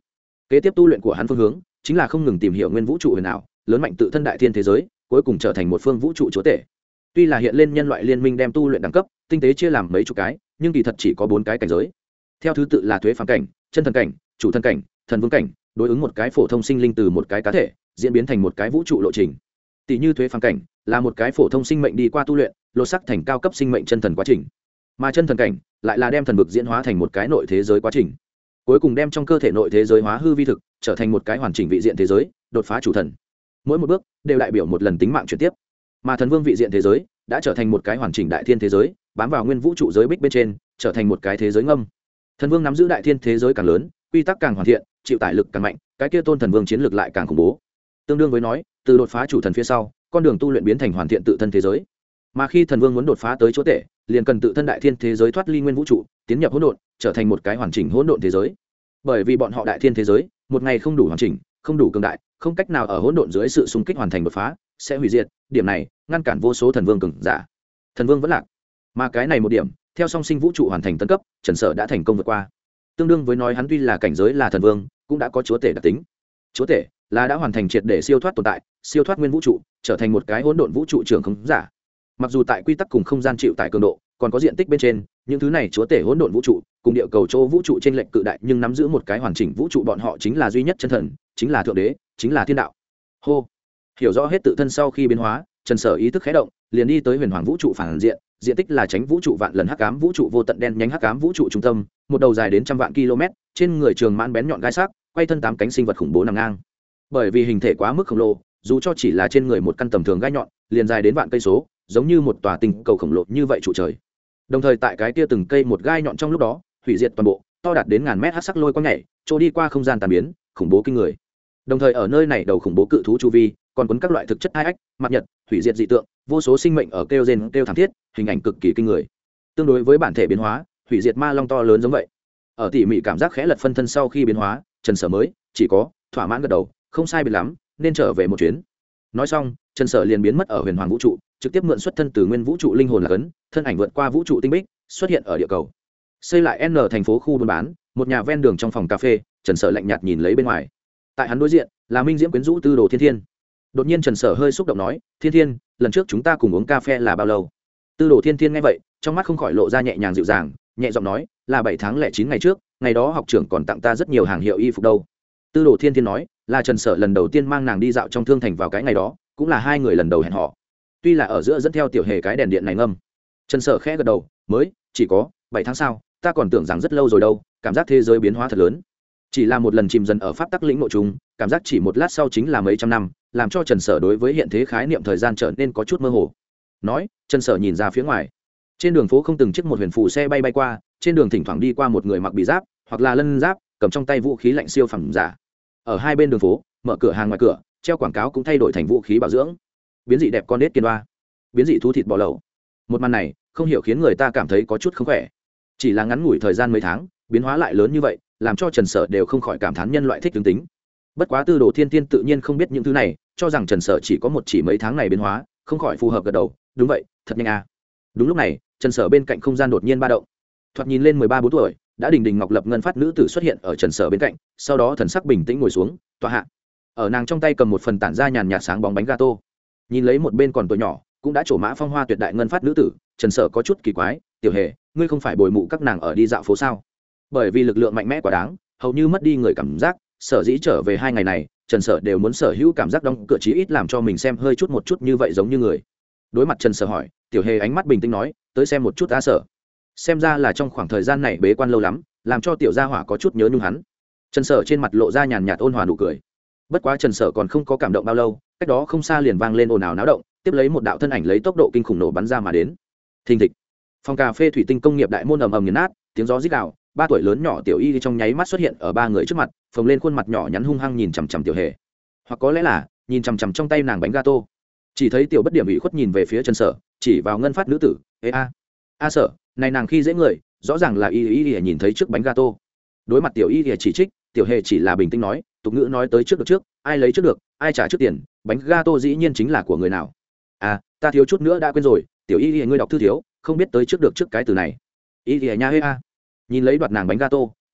Speaker 1: kế tiếp tu luyện của hắn phương hướng chính là không ngừng tìm hiểu nguyên vũ trụ huyền ảo, lớn mạnh tự thân đại thiên thế giới, cuối cùng trở thành một phương vũ trụ chúa tể. Tuy là hiện lên nhân loại liên minh đem tu luyện đẳng cấp tinh tế chia làm mấy chục cái, nhưng kỳ thật chỉ có 4 cái cảnh giới, theo thứ tự là thuế phàm cảnh, chân thần cảnh, chủ thần cảnh, thần vương cảnh, đối ứng một cái phổ thông sinh linh từ một cái cá thể diễn biến thành một cái vũ trụ lộ trình. Tỷ như thuế phàm cảnh là một cái phổ thông sinh mệnh đi qua tu luyện lột sắc thành cao cấp sinh mệnh chân thần quá trình, mà chân thần cảnh lại là đem thần vực diễn hóa thành một cái nội thế giới quá trình, cuối cùng đem trong cơ thể nội thế giới hóa hư vi thực trở thành một cái hoàn chỉnh vị diện thế giới, đột phá chủ thần. Mỗi một bước đều đại biểu một lần tính mạng chuyển tiếp, mà thần vương vị diện thế giới đã trở thành một cái hoàn chỉnh đại thiên thế giới, bám vào nguyên vũ trụ giới bích bên trên, trở thành một cái thế giới ngâm. Thần vương nắm giữ đại thiên thế giới càng lớn, quy tắc càng hoàn thiện, chịu tải lực càng mạnh, cái kia tôn thần vương chiến lược lại càng khủng bố. Tương đương với nói, từ đột phá chủ thần phía sau, con đường tu luyện biến thành hoàn thiện tự thân thế giới. Mà khi thần vương muốn đột phá tới chỗ tể, liền cần tự thân đại thiên thế giới thoát ly nguyên vũ trụ, tiến nhập hỗn độn, trở thành một cái hoàn chỉnh hỗn độn thế giới. Bởi vì bọn họ đại thiên thế giới, một ngày không đủ hoàn chỉnh, không đủ cường đại, không cách nào ở hỗn độn dưới sự xung kích hoàn thành đột phá, sẽ hủy diệt. Điểm này ngăn cản vô số thần vương cường giả. Thần vương vẫn lạc. Mà cái này một điểm, theo song sinh vũ trụ hoàn thành tấn cấp, Trần Sở đã thành công vượt qua. Tương đương với nói hắn tuy là cảnh giới là thần vương, cũng đã có chúa tể đặc tính. Chúa tể là đã hoàn thành triệt để siêu thoát tồn tại, siêu thoát nguyên vũ trụ, trở thành một cái hỗn độn vũ trụ trưởng khống giả. Mặc dù tại quy tắc cùng không gian chịu tải cường độ, còn có diện tích bên trên, những thứ này chúa tể hỗn độn vũ trụ, cùng địa cầu châu vũ trụ trên lệnh cự đại, nhưng nắm giữ một cái hoàn chỉnh vũ trụ, bọn họ chính là duy nhất chân thần, chính là thượng đế, chính là thiên đạo. Hô, hiểu rõ hết tự thân sau khi biến hóa, Trần Sở ý thức khẽ động, liền đi tới huyền hoàng vũ trụ phản diện, diện tích là tránh vũ trụ vạn lần hắc ám vũ trụ vô tận đen nhánh hắc ám vũ trụ trung tâm, một đầu dài đến trăm vạn km, trên người trường mãn bén nhọn gai sắc, quay thân 8 cánh sinh vật khủng bố nằm ngang. Bởi vì hình thể quá mức khổng lồ, dù cho chỉ là trên người một căn tầm thường gai nhọn, liền dài đến vạn cây số, giống như một tòa tinh cầu khổng lồ như vậy trụ trời. Đồng thời tại cái kia từng cây một gai nhọn trong lúc đó, hủy diệt toàn bộ, to đạt đến ngàn mét hắc sắc lôi quang nhảy, trôi đi qua không gian tàn biến, khủng bố kinh người. Đồng thời ở nơi này đầu khủng bố cự thú chu vi, còn cuốn các loại thực chất hai ách, mặt nhật, hủy diệt dị tượng, vô số sinh mệnh ở kêu rên kêu thảm thiết, hình ảnh cực kỳ kinh người. Tương đối với bản thể biến hóa, hủy diệt ma long to lớn giống vậy. Ở tỉ mỉ cảm giác khẽ lật phân thân sau khi biến hóa, Trần Sở mới chỉ có thỏa mãn gật đầu, không sai biệt lắm, nên trở về một chuyến. Nói xong, Trần Sở liền biến mất ở huyền hoàng vũ trụ, trực tiếp mượn xuất thân từ nguyên vũ trụ linh hồn là cấn, thân ảnh vượt qua vũ trụ tinh bích, xuất hiện ở địa cầu. Xây lại N thành phố khu buôn bán, một nhà ven đường trong phòng cà phê, Trần Sở lạnh nhạt nhìn lấy bên ngoài. Tại hắn đối diện là Minh Diễm quyến rũ Tư Đồ Thiên Thiên. Đột nhiên Trần Sở hơi xúc động nói, "Thiên Thiên, lần trước chúng ta cùng uống cà phê là bao lâu?" Tư Đồ Thiên Thiên nghe vậy, trong mắt không khỏi lộ ra nhẹ nhàng dịu dàng, nhẹ giọng nói, "Là 7 tháng lẻ 9 ngày trước, ngày đó học trưởng còn tặng ta rất nhiều hàng hiệu y phục đâu." Tư Đồ Thiên Thiên nói, là Trần Sở lần đầu tiên mang nàng đi dạo trong thương thành vào cái ngày đó, cũng là hai người lần đầu hẹn hò. Tuy là ở giữa dẫn theo tiểu hề cái đèn điện này ngâm. Trần Sở khẽ gật đầu, mới chỉ có 7 tháng sao, ta còn tưởng rằng rất lâu rồi đâu, cảm giác thế giới biến hóa thật lớn. Chỉ là một lần chìm dần ở pháp tắc lĩnh nội trùng, cảm giác chỉ một lát sau chính là mấy trăm năm, làm cho Trần Sở đối với hiện thế khái niệm thời gian trở nên có chút mơ hồ. Nói, Trần Sở nhìn ra phía ngoài. Trên đường phố không từng chiếc một huyền phù xe bay bay qua, trên đường thỉnh thoảng đi qua một người mặc bì giáp hoặc là lân giáp, cầm trong tay vũ khí lạnh siêu phẩm giả. Ở hai bên đường phố, mở cửa hàng ngoài cửa, treo quảng cáo cũng thay đổi thành vũ khí bảo dưỡng. Biến dị đẹp con nết kiên đoa, biến dị thú thịt bò lẩu. Một màn này, không hiểu khiến người ta cảm thấy có chút không khỏe. Chỉ là ngắn ngủi thời gian mấy tháng, biến hóa lại lớn như vậy, làm cho Trần Sở đều không khỏi cảm thán nhân loại thích tương tính. Bất quá Tư Đồ Thiên Thiên tự nhiên không biết những thứ này, cho rằng Trần Sở chỉ có một chỉ mấy tháng này biến hóa, không khỏi phù hợp gật đầu, đúng vậy, thật nhanh à. Đúng lúc này, Trần Sở bên cạnh không gian đột nhiên ba động. Thoạt nhìn lên 13-14 tuổi, đã đình đình ngọc lập ngân phát nữ tử xuất hiện ở Trần Sở bên cạnh, sau đó thần sắc bình tĩnh ngồi xuống, tọa hạ. Ở nàng trong tay cầm một phần tản ra nhàn nhạt sáng bóng bánh gato. Nhìn lấy một bên còn tuổi nhỏ, cũng đã trổ mã phong hoa tuyệt đại ngân phát nữ tử, Trần Sở có chút kỳ quái, "Tiểu Hề, ngươi không phải bồi mụ các nàng ở đi dạo phố sao?" Bởi vì lực lượng mạnh mẽ quá đáng, hầu như mất đi người cảm giác, Sở dĩ trở về 2 ngày này, Trần Sở đều muốn sở hữu cảm giác đóng cửa chí ít làm cho mình xem hơi chút một chút như vậy giống như người. Đối mặt Trần Sở hỏi, Tiểu Hề ánh mắt bình tĩnh nói, "Tới xem một chút á Sở." Xem ra là trong khoảng thời gian này bế quan lâu lắm, làm cho tiểu gia hỏa có chút nhớ nhung hắn. Trần Sở trên mặt lộ ra nhàn nhạt ôn hòa nụ cười. Bất quá Trần Sở còn không có cảm động bao lâu, cách đó không xa liền vang lên ồn ào náo động, tiếp lấy một đạo thân ảnh lấy tốc độ kinh khủng nổ bắn ra mà đến. Thình thịch. Phòng cà phê thủy tinh công nghiệp đại môn ầm ầm nghiền nát, tiếng gió rít gào, 3 tuổi lớn nhỏ Tiểu Y trong nháy mắt xuất hiện ở 3 người trước mặt, phồng lên khuôn mặt nhỏ nhắn hung hăng nhìn chằm chằm Tiểu Hề. Hoặc có lẽ là nhìn chằm chằm trong tay nàng bánh gato. Chỉ thấy Tiểu Bất Điểm ủy khuất nhìn về phía Trần Sở, chỉ vào ngân phát nữ tử, "Ê a, a Sở, này nàng khi dễ người, rõ ràng là Y nhìn thấy trước bánh gato." Đối mặt Tiểu Y chỉ trích, Tiểu Hề chỉ là bình tĩnh nói, tục ngữ nói tới trước được trước, ai lấy trước được, ai trả trước tiền, bánh gato dĩ nhiên chính là của người nào. "À, ta thiếu chút nữa đã quên rồi, Tiểu Y ngươi đọc thư thiếu, không biết tới trước được trước cái từ này." Y nha hê a. Nhìn lấy đoạt nàng bánh gato,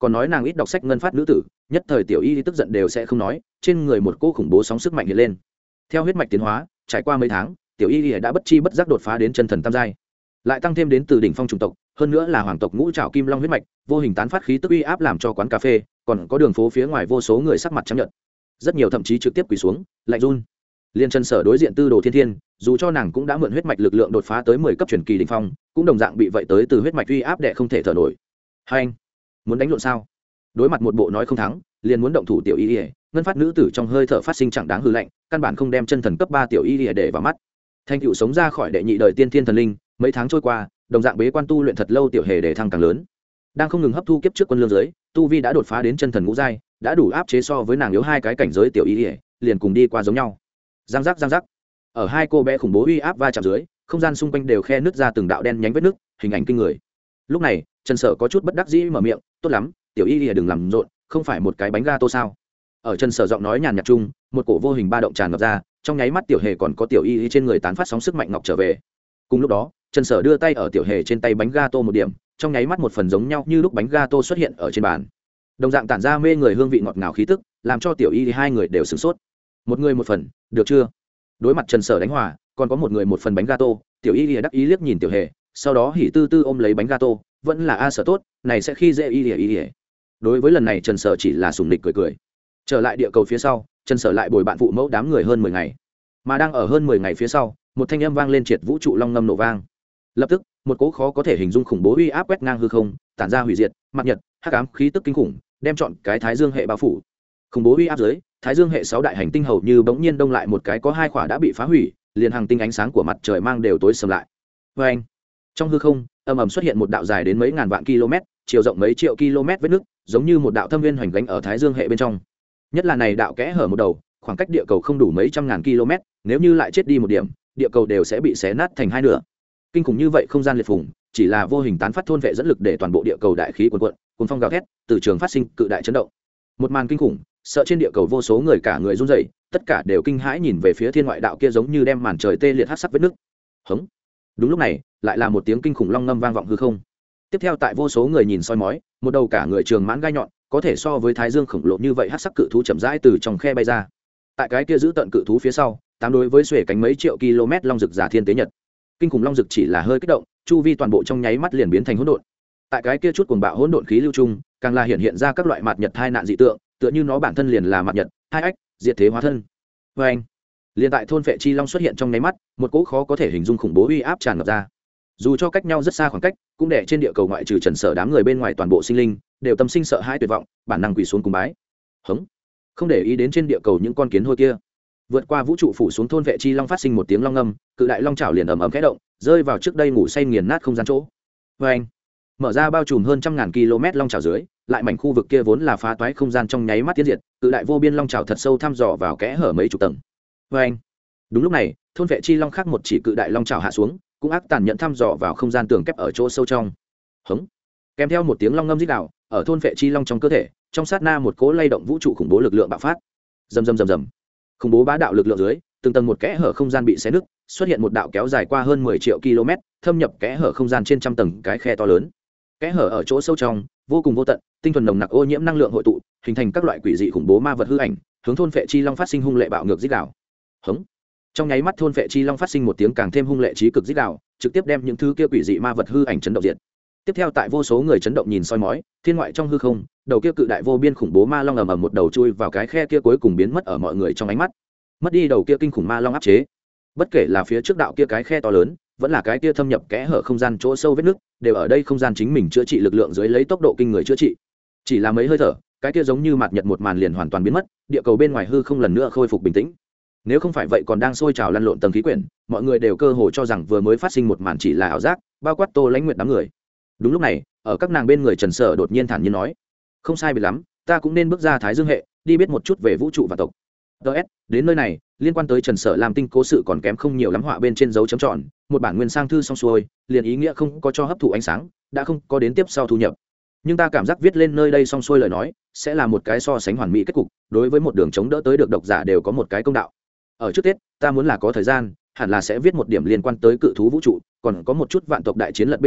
Speaker 1: còn nói nàng ít đọc sách ngân phát nữ tử, nhất thời tiểu y tức giận đều sẽ không nói, trên người một cỗ khủng bố sóng sức mạnh hiện lên. Theo huyết mạch tiến hóa, trải qua mấy tháng, tiểu y đã bất chi bất giác đột phá đến chân thần tam giai, lại tăng thêm đến từ đỉnh phong chủng tộc, hơn nữa là hoàng tộc ngũ trảo kim long huyết mạch, vô hình tán phát khí tức uy áp làm cho quán cà phê, còn có đường phố phía ngoài vô số người sắc mặt trắng nhợt, rất nhiều thậm chí trực tiếp quỳ xuống, lạnh run. Liên Trần Sở đối diện Tư Đồ Thiên Thiên, dù cho nàng cũng đã mượn huyết mạch lực lượng đột phá tới 10 cấp truyền kỳ đỉnh phong, cũng đồng dạng bị vậy tới từ huyết mạch uy áp đè không thể thở nổi. Hai anh, muốn đánh lộn sao? Đối mặt một bộ nói không thắng, liền muốn động thủ tiểu y, ngân phát nữ tử trong hơi thở phát sinh chẳng đáng hư lạnh, căn bản không đem chân thần cấp 3 tiểu y để vào mắt. Thanh cựu sống ra khỏi đệ nhị đời tiên thiên thần linh, mấy tháng trôi qua, đồng dạng bế quan tu luyện thật lâu tiểu hề để thăng càng lớn, đang không ngừng hấp thu kiếp trước quân lương giới, tu vi đã đột phá đến chân thần ngũ giai, đã đủ áp chế so với nàng yếu hai cái cảnh giới tiểu y, liền cùng đi qua giống nhau. Giang giác, ở hai cô bé khủng bố uy áp va chạm dưới, không gian xung quanh đều khe nứt ra từng đạo đen nhánh vết nứt, hình ảnh kinh người. Lúc này Trần Sở có chút bất đắc dĩ mở miệng, tốt lắm, tiểu y đừng làm rộn, không phải một cái bánh gato sao? Ở Trần Sở giọng nói nhàn nhạt chung, một cổ vô hình ba động tràn ngập ra, trong nháy mắt tiểu hề còn có tiểu y trên người tán phát sóng sức mạnh ngọc trở về. Cùng lúc đó Trần Sở đưa tay ở tiểu hề trên tay bánh gato một điểm, trong nháy mắt một phần giống nhau như lúc bánh gato xuất hiện ở trên bàn, đồng dạng tản ra mê người hương vị ngọt ngào khí tức, làm cho tiểu y hai người đều sửng sốt. Một người một phần, được chưa? Đối mặt Trần Sở đánh hòa, còn có một người một phần bánh gato, tiểu y đắc ý liếc nhìn tiểu hề, sau đó hỉ tư tư ôm lấy bánh gato, vẫn là a Sở tốt, này sẽ khi dễ y. Đối với lần này Trần Sở chỉ là sùng nịch cười. Trở lại địa cầu phía sau, Trần Sở lại bồi bạn phụ mẫu đám người hơn 10 ngày, mà đang ở hơn 10 ngày phía sau, một thanh âm vang lên triệt vũ trụ long ngâm nổ vang. Lập tức một cỗ khó có thể hình dung khủng bố uy áp quét ngang hư không, tản ra hủy diệt, mặt nhật, hắc ám khí tức kinh khủng, đem trọn cái Thái Dương hệ bao phủ. Khủng bố uy áp dưới, Thái Dương hệ 6 đại hành tinh hầu như bỗng nhiên đông lại một cái, có hai khỏa đã bị phá hủy, liền hàng tinh ánh sáng của mặt trời mang đều tối sầm lại. Oeng! Trong hư không, ầm ầm xuất hiện một đạo dài đến mấy ngàn vạn km, chiều rộng mấy triệu km vết nứt, giống như một đạo thâm viên hoành gánh ở Thái Dương hệ bên trong. Nhất là này đạo kẽ hở một đầu, khoảng cách địa cầu không đủ mấy trăm ngàn km, nếu như lại chết đi một điểm, địa cầu đều sẽ bị xé nát thành hai nửa. Kinh khủng như vậy không gian liệt phùng, chỉ là vô hình tán phát thôn vệ dẫn lực để toàn bộ địa cầu đại khí cuồn cuộn, cuồng phong gào thét, từ trường phát sinh cự đại chấn động. Một màn kinh khủng, sợ trên địa cầu vô số người cả người run rẩy, tất cả đều kinh hãi nhìn về phía thiên ngoại đạo kia, giống như đem màn trời tê liệt hắc sắc vết nước. Hống. Đúng lúc này, lại là một tiếng kinh khủng long ngâm vang vọng hư không. Tiếp theo tại vô số người nhìn soi mói, một đầu cả người trường mãn gai nhọn, có thể so với thái dương khổng lồ như vậy hắc sắc cự thú chậm rãi từ trong khe bay ra. Tại cái kia giữ tận cự thú phía sau, tám đối với xuề cánh mấy triệu km long rực giả thiên tế nhật. Kinh khủng long rực chỉ là hơi kích động, chu vi toàn bộ trong nháy mắt liền biến thành hỗn độn. Tại cái kia chút cuồng bạo hỗn độn khí lưu trung, càng là hiện ra các loại mạt nhật thai nạn dị tượng, tựa như nó bản thân liền là mạt nhật, hai ách, diệt thế hóa thân. Và anh, liền tại thôn phệ chi long xuất hiện trong nháy mắt, một cỗ khó có thể hình dung khủng bố uy áp tràn ngập ra. Dù cho cách nhau rất xa khoảng cách, cũng để trên địa cầu ngoại trừ Trần Sở đám người bên ngoài toàn bộ sinh linh đều tâm sinh sợ hãi tuyệt vọng, bản năng quỳ xuống cùng bái. Hống, không để ý đến trên địa cầu những con kiến hôi kia. Vượt qua vũ trụ phủ xuống thôn vệ chi long phát sinh một tiếng long ngâm, cự đại long chảo liền ầm ầm khẽ động, rơi vào trước đây ngủ say nghiền nát không gian chỗ. Và anh, mở ra bao trùm hơn trăm ngàn km long chảo dưới, lại mảnh khu vực kia vốn là phá toái không gian trong nháy mắt tiến diệt, cự đại vô biên long chảo thật sâu thăm dò vào kẽ hở mấy chục tầng. Và anh, đúng lúc này, thôn vệ chi long khác một chỉ cự đại long chảo hạ xuống, cũng ác tàn nhẫn thăm dò vào không gian tường kép ở chỗ sâu trong. Hống, kèm theo một tiếng long ngâm rít gào, ở thôn vệ chi long trong cơ thể, trong sát na một cỗ lay động vũ trụ khủng bố lực lượng bạo phát. Rầm rầm rầm rầm. Khủng bố bá đạo lực lượng dưới, từng tầng một kẽ hở không gian bị xé nứt, xuất hiện một đạo kéo dài qua hơn 10 triệu km, thâm nhập kẽ hở không gian trên trăm tầng cái khe to lớn. Kẽ hở ở chỗ sâu trong, vô cùng vô tận, tinh thuần nồng nặc ô nhiễm năng lượng hội tụ, hình thành các loại quỷ dị khủng bố ma vật hư ảnh, hướng thôn phệ chi long phát sinh hung lệ bạo ngược rít gào. Hống. Trong nháy mắt thôn phệ chi long phát sinh một tiếng càng thêm hung lệ chí cực rít gào, trực tiếp đem những thứ kia quỷ dị ma vật hư ảnh chấn động diệt. Tiếp theo tại vô số người chấn động nhìn soi mói, thiên ngoại trong hư không, đầu kia cự đại vô biên khủng bố ma long ầm ầm một đầu chui vào cái khe kia, cuối cùng biến mất ở mọi người trong ánh mắt. Mất đi đầu kia kinh khủng ma long áp chế, bất kể là phía trước đạo kia cái khe to lớn, vẫn là cái kia thâm nhập kẽ hở không gian chỗ sâu vết nứt, đều ở đây không gian chính mình chữa trị lực lượng dưới lấy tốc độ kinh người chữa trị. Chỉ là mấy hơi thở, cái kia giống như mạt nhật một màn liền hoàn toàn biến mất, địa cầu bên ngoài hư không lần nữa khôi phục bình tĩnh. Nếu không phải vậy còn đang sôi trào lăn lộn tầng khí quyển, mọi người đều cơ hồ cho rằng vừa mới phát sinh một màn chỉ là ảo giác, bao quát Tô Lãnh Nguyệt đám người. Đúng lúc này, ở các nàng bên người Trần Sở đột nhiên thản nhiên nói: "Không sai biệt lắm, ta cũng nên bước ra Thái Dương hệ, đi biết một chút về vũ trụ và tộc." Đến nơi này, liên quan tới Trần Sở làm tinh cố sự còn kém không nhiều lắm, họa bên trên dấu chấm tròn, một bản nguyên sang thư xong xuôi, liền ý nghĩa không có cho hấp thụ ánh sáng, đã không có đến tiếp sau thu nhập. Nhưng ta cảm giác viết lên nơi đây xong xuôi lời nói, sẽ là một cái so sánh hoàn mỹ kết cục, đối với một đường chống đỡ tới được độc giả đều có một cái công đạo. Ở trước Tết, ta muốn là có thời gian, hẳn là sẽ viết một điểm liên quan tới cự thú vũ trụ, còn có một chút vạn tộc đại chiến lật bên ngoài,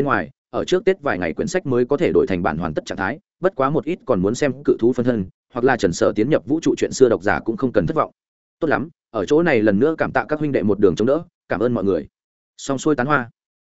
Speaker 1: ở trước tết vài ngày quyển sách mới có thể đổi thành bản hoàn tất trạng thái, bất quá một ít còn muốn xem cự thú phân thân hoặc là Trần Sở tiến nhập vũ trụ chuyện xưa độc giả cũng không cần thất vọng. Tốt lắm, ở chỗ này lần nữa cảm tạ các huynh đệ một đường chống đỡ, cảm ơn mọi người. Xong xuôi tán hoa.